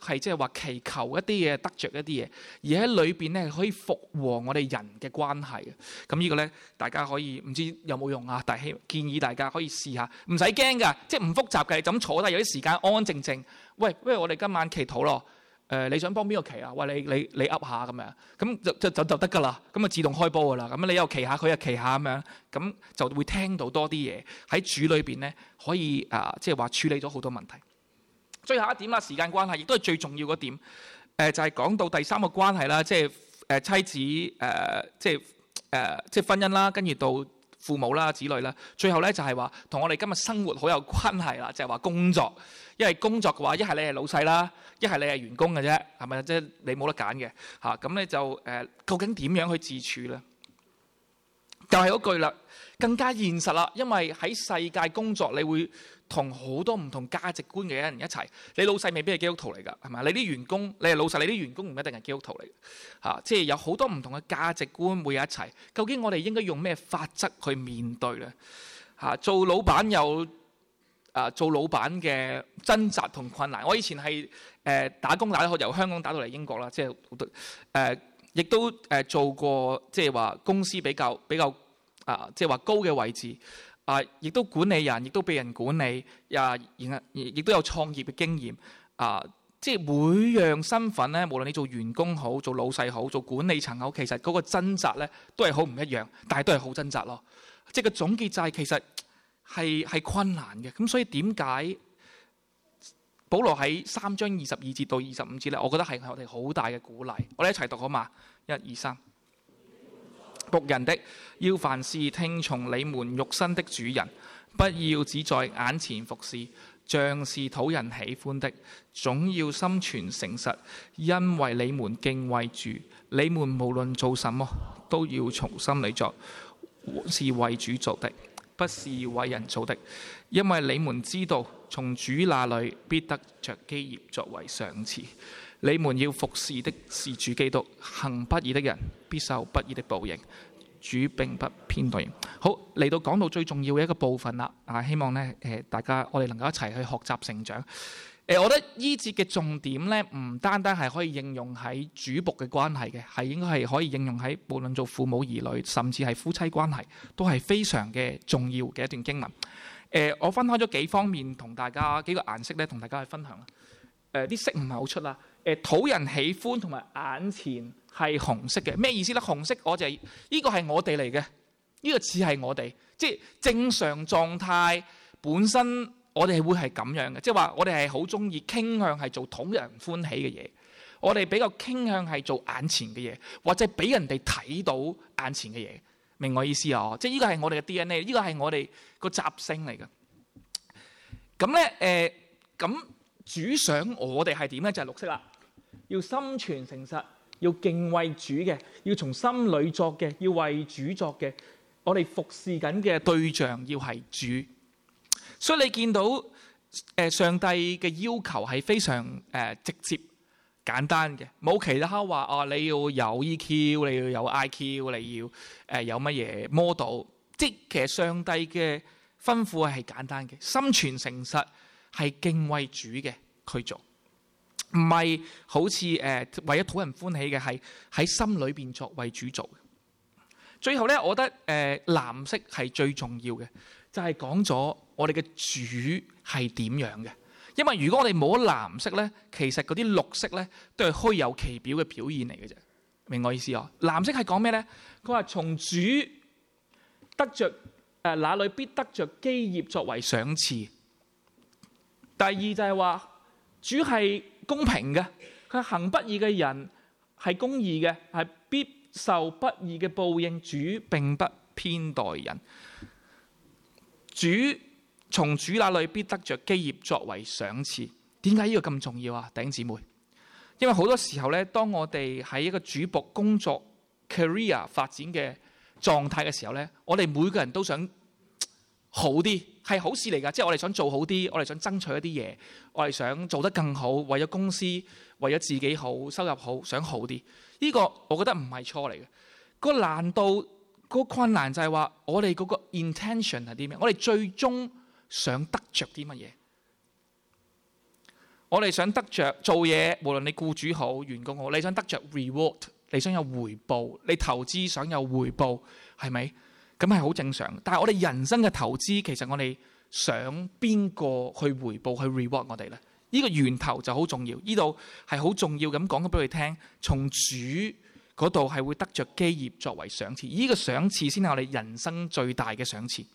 係即係話祈求一啲嘢，得着一啲嘢，而喺裏邊咧可以復和我哋人嘅關係嘅。咁呢個咧大家可以唔知有冇用啊？但係建議大家可以試下，唔使驚㗎，即係唔複雜嘅，就咁坐低，有啲時間安安靜靜。喂，我哋今晚祈禱咯。你想幫邊個祈啊？喂，你噏下咁樣，咁就得㗎啦。咁啊自動開波㗎啦。咁你又祈下，佢又祈下咁樣，咁就會聽到多啲嘢喺主裏邊咧，可以即係話處理咗好多問題。最後一點啦，時間關係亦都係最重要嗰點。就係講到第三個關係啦，即係妻子即係婚姻啦，跟住到父母啦、子女啦，最後咧就係話同我哋今日生活好有關係啦，就係話工作。因為工作嘅話，一係你係老細啦，一係你係員工嘅啫，係咪？即係你冇得揀嘅嚇。咁咧就究竟點樣去自處咧？就係嗰句啦，更加現實啦。因為喺世界工作，你會同好多唔同價值觀嘅人一齊。你老細未必係基督徒嚟㗎，係咪？你啲員工，你係老細，你啲員工唔一定係基督徒嚟嚇。即係有好多唔同嘅價值觀會一齊。究竟我哋應該用咩法則去面對咧？嚇，做老闆有做老闆嘅掙扎同困難。我以前係打工打得好，由香港打到嚟英國啦，即係亦都做過即係話公司比較即係話高嘅位置亦都管理人，亦都被人管理亦都有創業嘅經驗即係每樣身份咧，無論你做員工好，做老細好，做管理層好，其實嗰個掙扎咧都係好唔一樣，但係都係好掙扎咯。即係個總結就係其實係困難嘅。咁所以點解保羅喺3章22節到25節咧？我覺得係我哋好大嘅鼓勵。我哋一齊讀好嘛？1、2、3。僕人的要凡事聽從你們肉身的主人，不要只在眼前服侍，像是討人喜歡的，總要心存誠實，因為你們敬畏主。你們無論做什麼，都要從心裏做，是為主做的，不是為人做的，因為你們知道從主那裏必得着基業作為賞賜。你們要服侍的是主基督，行不義的人必受不義的報應。主並不偏待人。好，嚟到講到最重要嘅一個部分啦。希望咧大家我哋能夠一齊去學習成長。我覺得呢節嘅重點咧，唔單單係可以應用喺主僕嘅關係嘅，係應該係可以應用喺無論做父母兒女，甚至係夫妻關係，都係非常嘅重要嘅一段經文。我分開咗幾方面同大家幾個顏色咧，同大家去分享啦。啲色唔係好出啦。討人喜歡同埋眼前係紅色嘅，咩意思咧？紅色我就係呢個係我哋嚟嘅，呢個似係我哋，即係正常狀態本身我哋會係咁樣嘅，即係話我哋係好中意傾向係做討人歡喜嘅嘢，我哋比較傾向係做眼前嘅嘢，或者俾人哋睇到眼前嘅嘢，明我意思啊？即係呢個係我哋嘅 DNA， 呢個係我哋個習性嚟嘅。咁咧咁主想我哋係點咧？就係綠色啦。要心存誠實，要敬畏主嘅，要從心裏作嘅，要為主作嘅。我哋服侍緊嘅對象要係主，所以你見到上帝嘅要求係非常直接簡單嘅，冇其他話你要有 EQ， 你要有 IQ， 你要有乜嘢 model。即係其實上帝嘅吩咐係簡單嘅，心存誠實係敬畏主嘅去做。唔係好似為咗討人歡喜嘅，係喺心裏邊作為主做嘅。最後咧，我覺得藍色係最重要嘅，就係講咗我哋嘅主係點樣嘅。因為如果我哋冇藍色咧，其實嗰啲綠色咧都係虛有其表嘅表現嚟嘅啫。明我意思啊？藍色係講咩咧？佢話從主得着那裏必得着基業作為賞賜。第二就係話主係公平嘅，佢行不義嘅人係公義嘅，係必受不義嘅報應。主並不偏待人，主從主那裏必得着基業作為賞賜。點解呢個咁重要啊？弟兄姊妹，因為好多時候咧，當我哋喺一個主僕工作 career 發展嘅狀態嘅時候咧，我哋每個人都想好啲，係好事嚟㗎，即係我哋想做好啲，我哋想爭取一啲嘢，我哋想做得更好，為咗公司，為咗自己好，收入好，想好啲。呢個我覺得唔係錯嚟嘅。個難度、個困難就係話，我哋嗰個 intention 係啲咩？我哋最終想得着啲乜嘢？ 我哋想得着做嘢，無論你僱主好、員工好，你想得着 reward， 你想有回報，你投資想有回報，係咪？咁係好正常。但係我哋人生嘅投資，其實我哋想邊個去回報、去 reward 我哋呢？呢個源頭就好重要。呢度係好重要咁講咗俾佢聽，從主嗰度係會得着基業作為賞賜。呢個賞賜先係我哋人生最大嘅賞賜。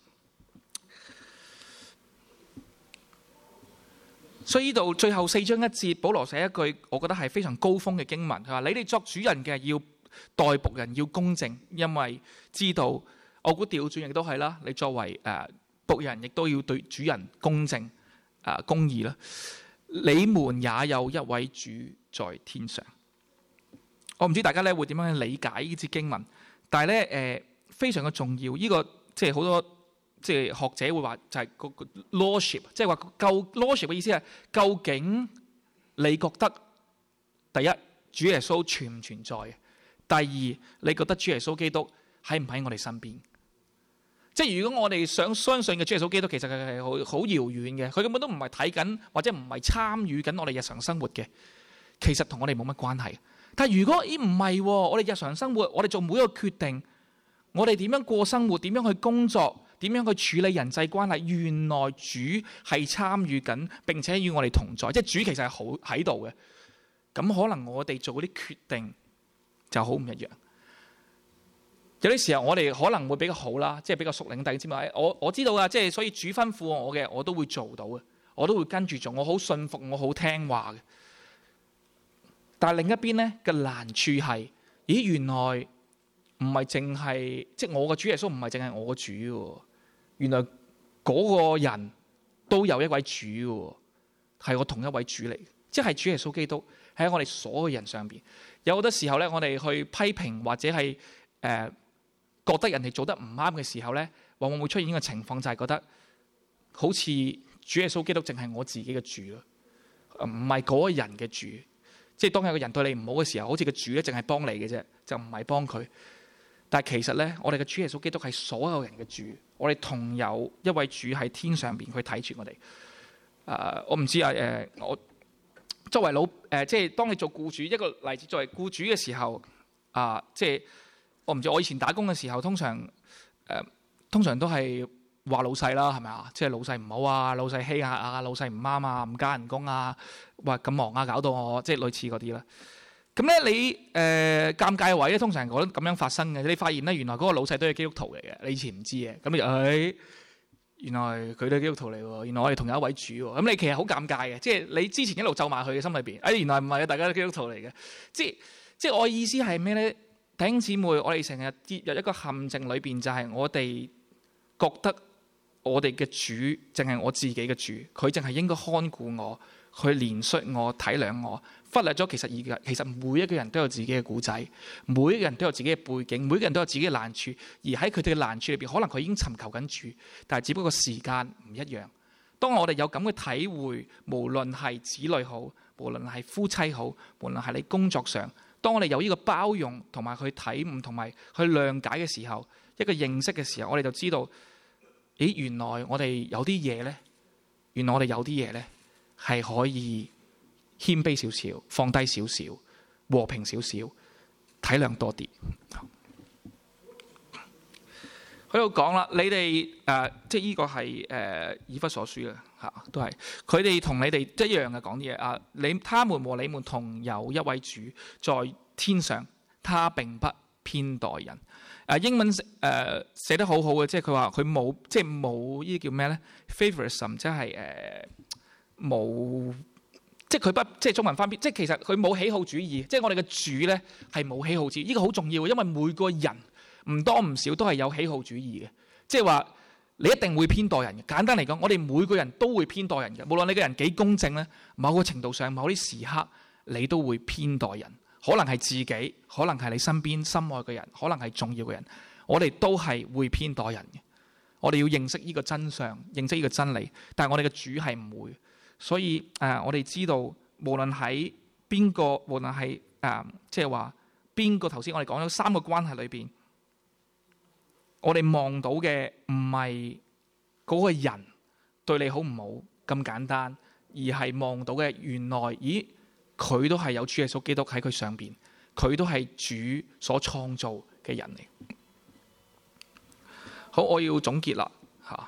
所以呢度最後4章1節，保羅寫一句我覺得係非常高峰嘅經文，佢話：你哋作主人嘅要待僕人要公正，因為知道我估調轉亦都係啦。你作為僕人，亦都要對主人公正公義啦。你們也有一位主在天上。我唔知大家咧會點樣去理解呢節經文，但係咧非常嘅重要。呢個即係好多即係學者會話就係個 lordship， 即係話lordship 嘅意思係究竟你覺得第一主耶穌存唔存在嘅？第二你覺得主耶穌基督喺唔喺我哋身邊？即係如果我哋想相信嘅主耶穌基督，其實佢係好遙遠嘅，佢根本都唔係睇緊或者唔係參與緊我哋日常生活嘅，其實同我哋冇乜關係。但係如果唔係，我哋日常生活，我哋做每一個決定，我哋點樣過生活，點樣去工作，點樣去處理人際關係，原來主係參與緊，並且與我哋同在，即係主其實係好喺度嘅。咁可能我哋做嗰啲決定就好唔一樣。有啲時候我哋可能會比較好啦，即係比較屬靈弟兄姊妹，我知道噶，即係所以主吩咐我嘅，我都會做到嘅，我都會跟住做，我好信服，我好聽話嘅。但係另一邊咧嘅難處係，咦，原來唔係淨係即係我嘅主耶穌唔係淨係我嘅主嘅，原來嗰個人都有一位主嘅，係我同一位主嚟，即係主耶穌基督喺我哋所有人上邊。有好多時候咧，我哋去批評或者係覺得人哋做得唔啱嘅時候咧，往往會出現呢個情況，就係覺得好似主耶穌基督淨係我自己嘅主咯，唔係嗰個人嘅主。即係當有個人對你唔好嘅時候，好似個主咧淨係幫你嘅啫，就唔係幫佢。但係其實咧，我哋嘅主耶穌基督係所有人嘅主，我哋同有一位主喺天上邊去睇住我哋。我唔知啊，我作為即係當你做僱主，一個例子，作為僱主嘅時候，即係。我唔知，我以前打工嘅時候，通常都係話老細啦，係咪啊？即係老細唔好啊，老細欺壓啊，老細唔啱啊，唔加人工啊，話咁忙啊，搞到我即係類似嗰啲啦。咁咧你尷尬嘅位咧，通常我都咁樣發生嘅。你發現咧，原來嗰個老細都係基督徒嚟嘅，你以前唔知嘅。咁你就原來佢都係基督徒嚟喎，原來我哋同有一位主喎。咁你其實好尷尬嘅，即係你之前一路咒罵佢嘅心裏邊，原來唔係，大家都基督徒嚟嘅。即係我意思係咩咧？弟兄姊妹，我哋成日跌入一個陷阱裏邊，就係我哋覺得我哋嘅主淨係我自己嘅主，佢淨係應該看顧我，去憐恤我、體諒我，忽略咗其實每一個人都有自己嘅故仔，每一個人都有自己嘅背景，每一個人都有自己嘅難處，而喺佢哋嘅難處裏邊，可能佢已經尋求緊主，但係只不過時間唔一樣。當我哋有咁嘅體會，無論係子女好，無論係夫妻好，無論係你工作上，當我哋有呢個包容同埋去體悟同埋去諒解嘅時候，一個認識嘅時候，我哋就知道，原來我哋有啲嘢咧，係可以謙卑少少，放低少少，和平少少，體諒多啲。喺度講啦，你哋即係呢個係以弗所書嘅嚇，都係佢哋同你哋一樣嘅講啲嘢。他們和你們同有一位主在天上，他並不偏待人。英文寫得好好嘅，即係佢話佢冇呢啲叫咩咧 ？Favorism 即係冇，即係佢不即係中文翻譯，即係其實佢冇喜好主義。即係我哋嘅主咧係冇喜好主義，呢個好重要嘅，因為每個人唔多唔少都係有喜好主義嘅，即係話你一定會偏待人嘅。簡單嚟講，我哋每個人都會偏待人嘅，無論你個人幾公正咧，某個程度上，某啲時刻你都會偏待人。可能係自己，可能係你身邊心愛嘅人，可能係重要嘅人，我哋都係會偏待人嘅。我哋要認識呢個真相，認識呢個真理，但係我哋嘅主係唔會。所以我哋知道，無論喺邊個，無論係即係話邊個，頭先我哋講咗3個關係裏邊，我哋望到嘅唔係嗰個人對你好唔好咁簡單， 而係望到嘅，原來咦佢都係有主耶穌基督喺佢上邊，佢都係主所創造嘅人嚟。好，我要總結啦嚇。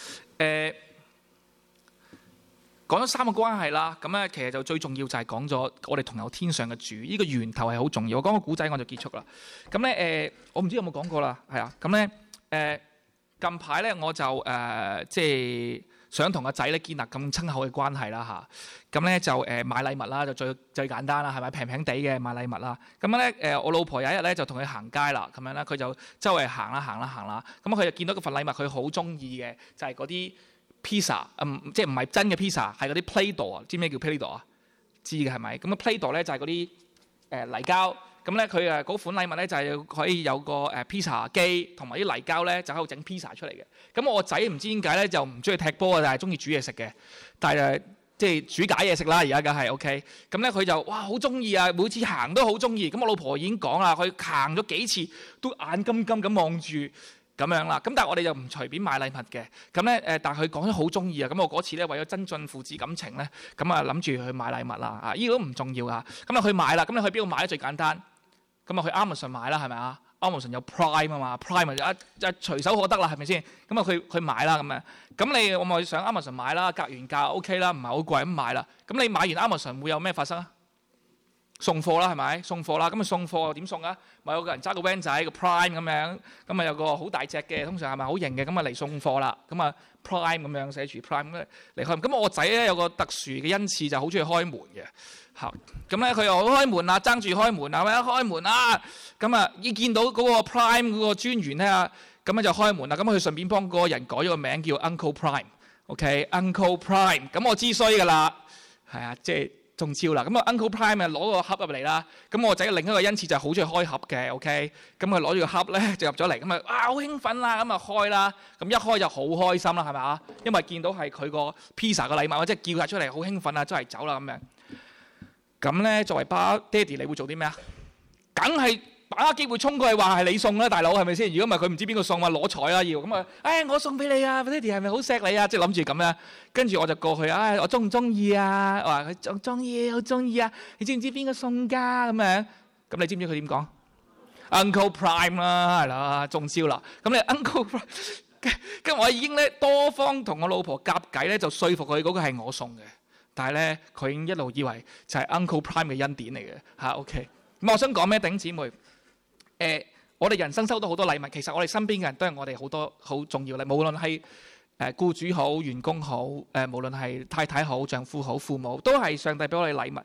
講咗三個關係啦，咁咧其實就最重要就係講咗我哋同有天上嘅主，呢個源頭係好重要。我講個古仔我就結束啦。咁咧我唔知有冇講過啦，係啊。咁咧近排咧我就即係想同個仔咧建立咁親厚嘅關係啦嚇。咁咧就買禮物啦，就最簡單啦，係咪平平地嘅買禮物啦？咁咧我老婆有一日咧就同佢行街啦，咁樣咧佢就周圍行啦。咁佢就見到嗰份禮物佢好中意嘅，就係嗰啲pizza，即係唔係真嘅 pizza， 係嗰啲 Play-Doh 啊？知咩叫 Play-Doh 啊？知嘅係咪？咁啊 Play-Doh 咧就係嗰啲泥膠，咁咧佢嗰款禮物咧就係可以有個pizza 機同埋啲泥膠咧就喺度整 pizza 出嚟嘅。咁我個仔唔知點解咧就唔中意踢波啊，但係中意煮嘢食嘅，但係即係煮假嘢食啦，而家梗係 OK。咁咧佢就哇好中意啊，每次行都好中意。咁我老婆已經講啦，佢行咗幾次都眼金金咁望住。咁樣啦，咁但係我哋就唔隨便買禮物嘅，咁咧但係佢講咗好中意啊，咁我嗰次咧為咗增進父子感情咧，咁啊諗住去買禮物啦，呢個都唔重要啊，咁啊去買啦，咁你去邊度買咧最簡單？咁啊去 Amazon 買啦，係咪啊 ？Amazon 有 Prime 啊嘛 ，Prime 咪一隨手可得啦，係咪先？咁啊去買啦咁啊，咁我咪上 Amazon 買啦，格完價 OK 啦，唔係好貴咁買啦，咁你買完 Amazon 會有咩發生啊？送貨啦，係咪？送貨啦，咁啊送貨點送啊？咪有個人揸個 van 仔個 Prime 咁樣，咁啊有個好大隻嘅，通常係咪好型嘅？咁啊嚟送貨啦，咁啊 Prime 咁樣寫住 Prime 嚟開。咁我仔咧有個特殊嘅恩賜，就好中意開門嘅嚇。咁咧佢又開門啦，爭住開門啊！一開門啊，咁啊一見到嗰個 Prime 嗰個專員咧，咁啊就開門啦。咁佢順便幫嗰個人改咗個名叫 Uncle Prime。OK，Uncle Prime。咁我知衰㗎啦，係啊，即係。中招啦！咁啊 Uncle Prime 啊攞個盒入嚟啦，咁我仔嘅另一個恩賜就係好中意開盒嘅 ，OK，咁佢攞住個盒咧就入咗嚟，咁啊好興奮啦，咁啊開啦，咁一開就好開心啦，係咪啊？因為見到係佢個 pizza 個禮物，即係叫晒出嚟，好興奮啊，周圍走啦咁樣。咁咧作為爸爹哋，你會做啲咩啊？梗係把握機會衝過去話係你送啦，大佬係咪先？如果唔係佢唔知邊個送啊，攞彩啦要咁啊！我送俾你啊，爹哋係咪好錫你啊？即係諗住咁樣，跟住我就過去我中唔中意啊？我話佢中意，好中意啊！你知唔知邊個送㗎？咁樣咁你知唔知佢點講 ？Uncle Prime 啦，係啦，中招啦！咁你 Uncle Prime，跟住我已經咧多方同我老婆夾計咧，就說服佢嗰個係我送嘅，但係咧佢已經一路以為就係 Uncle Prime 嘅恩典嚟嘅嚇。OK， 咁我想講咩？弟兄姊妹。我哋人生收到好多禮物，其實我哋身邊嘅人都係我哋好多好重要嘅，無論係僱主好、員工好，無論係太太好、丈夫好、父母，都係上帝俾我哋禮物。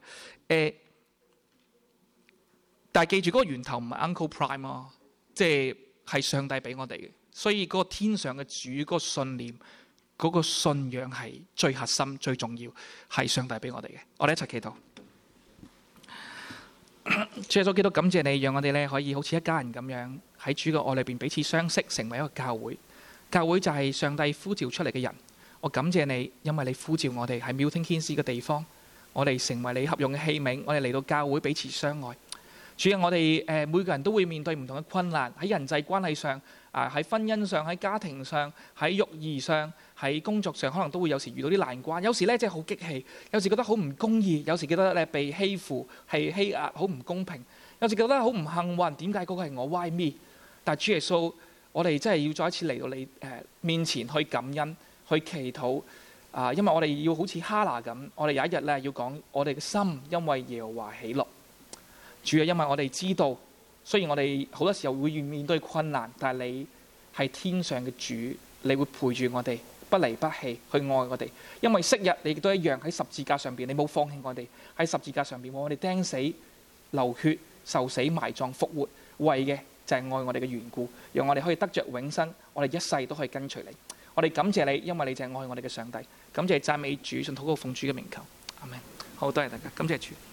但係記住嗰個源頭唔係 Uncle Prime 咯，即係上帝俾我哋嘅，所以嗰個天上嘅主嗰個信念、嗰個信仰係最核心、最重要，係上帝俾我哋嘅。我哋一齊祈禱。主耶穌基督，感謝你，讓我哋咧可以好似一家人咁樣喺主嘅愛裏邊彼此相識，成為一個教會。教會就係上帝呼召出嚟嘅人。我感謝你，因為你呼召我哋喺 Milton Keynes 嘅地方，我哋成為你合用嘅器皿，我哋嚟到教會彼此相愛。主啊，我哋每個人都會面對唔同嘅困難，喺人際關係上，喺婚姻上，喺家庭上，喺育兒上，喺工作上，可能都會有時遇到啲難關。有時咧真係好激氣，有時覺得好唔公義，有時覺得咧被欺負係欺壓，好唔公平。有時覺得好唔幸運，點解嗰個係我 ？Why me？ 但係主耶穌，我哋真係要再一次嚟到你面前去感恩，去祈禱。因為我哋要好似哈拿咁，我哋有一日咧要講我哋嘅心，因為耶和華喜樂。主啊，因為我哋知道，雖然我哋好多時候會面對困難，但係你係天上嘅主，你會陪住我哋，不離不棄去愛我哋。因為昔日你亦都一樣喺十字架上邊，你冇放棄我哋，喺十字架上邊為我哋釘死、流血、受死、埋葬、復活，為嘅就係愛我哋嘅緣故，讓我哋可以得着永生，我哋一世都可以跟隨你。我哋感謝你，因為你就係愛我哋嘅上帝。感謝讚美主，信禱告奉主嘅名求，阿們。好，多謝大家，感謝主。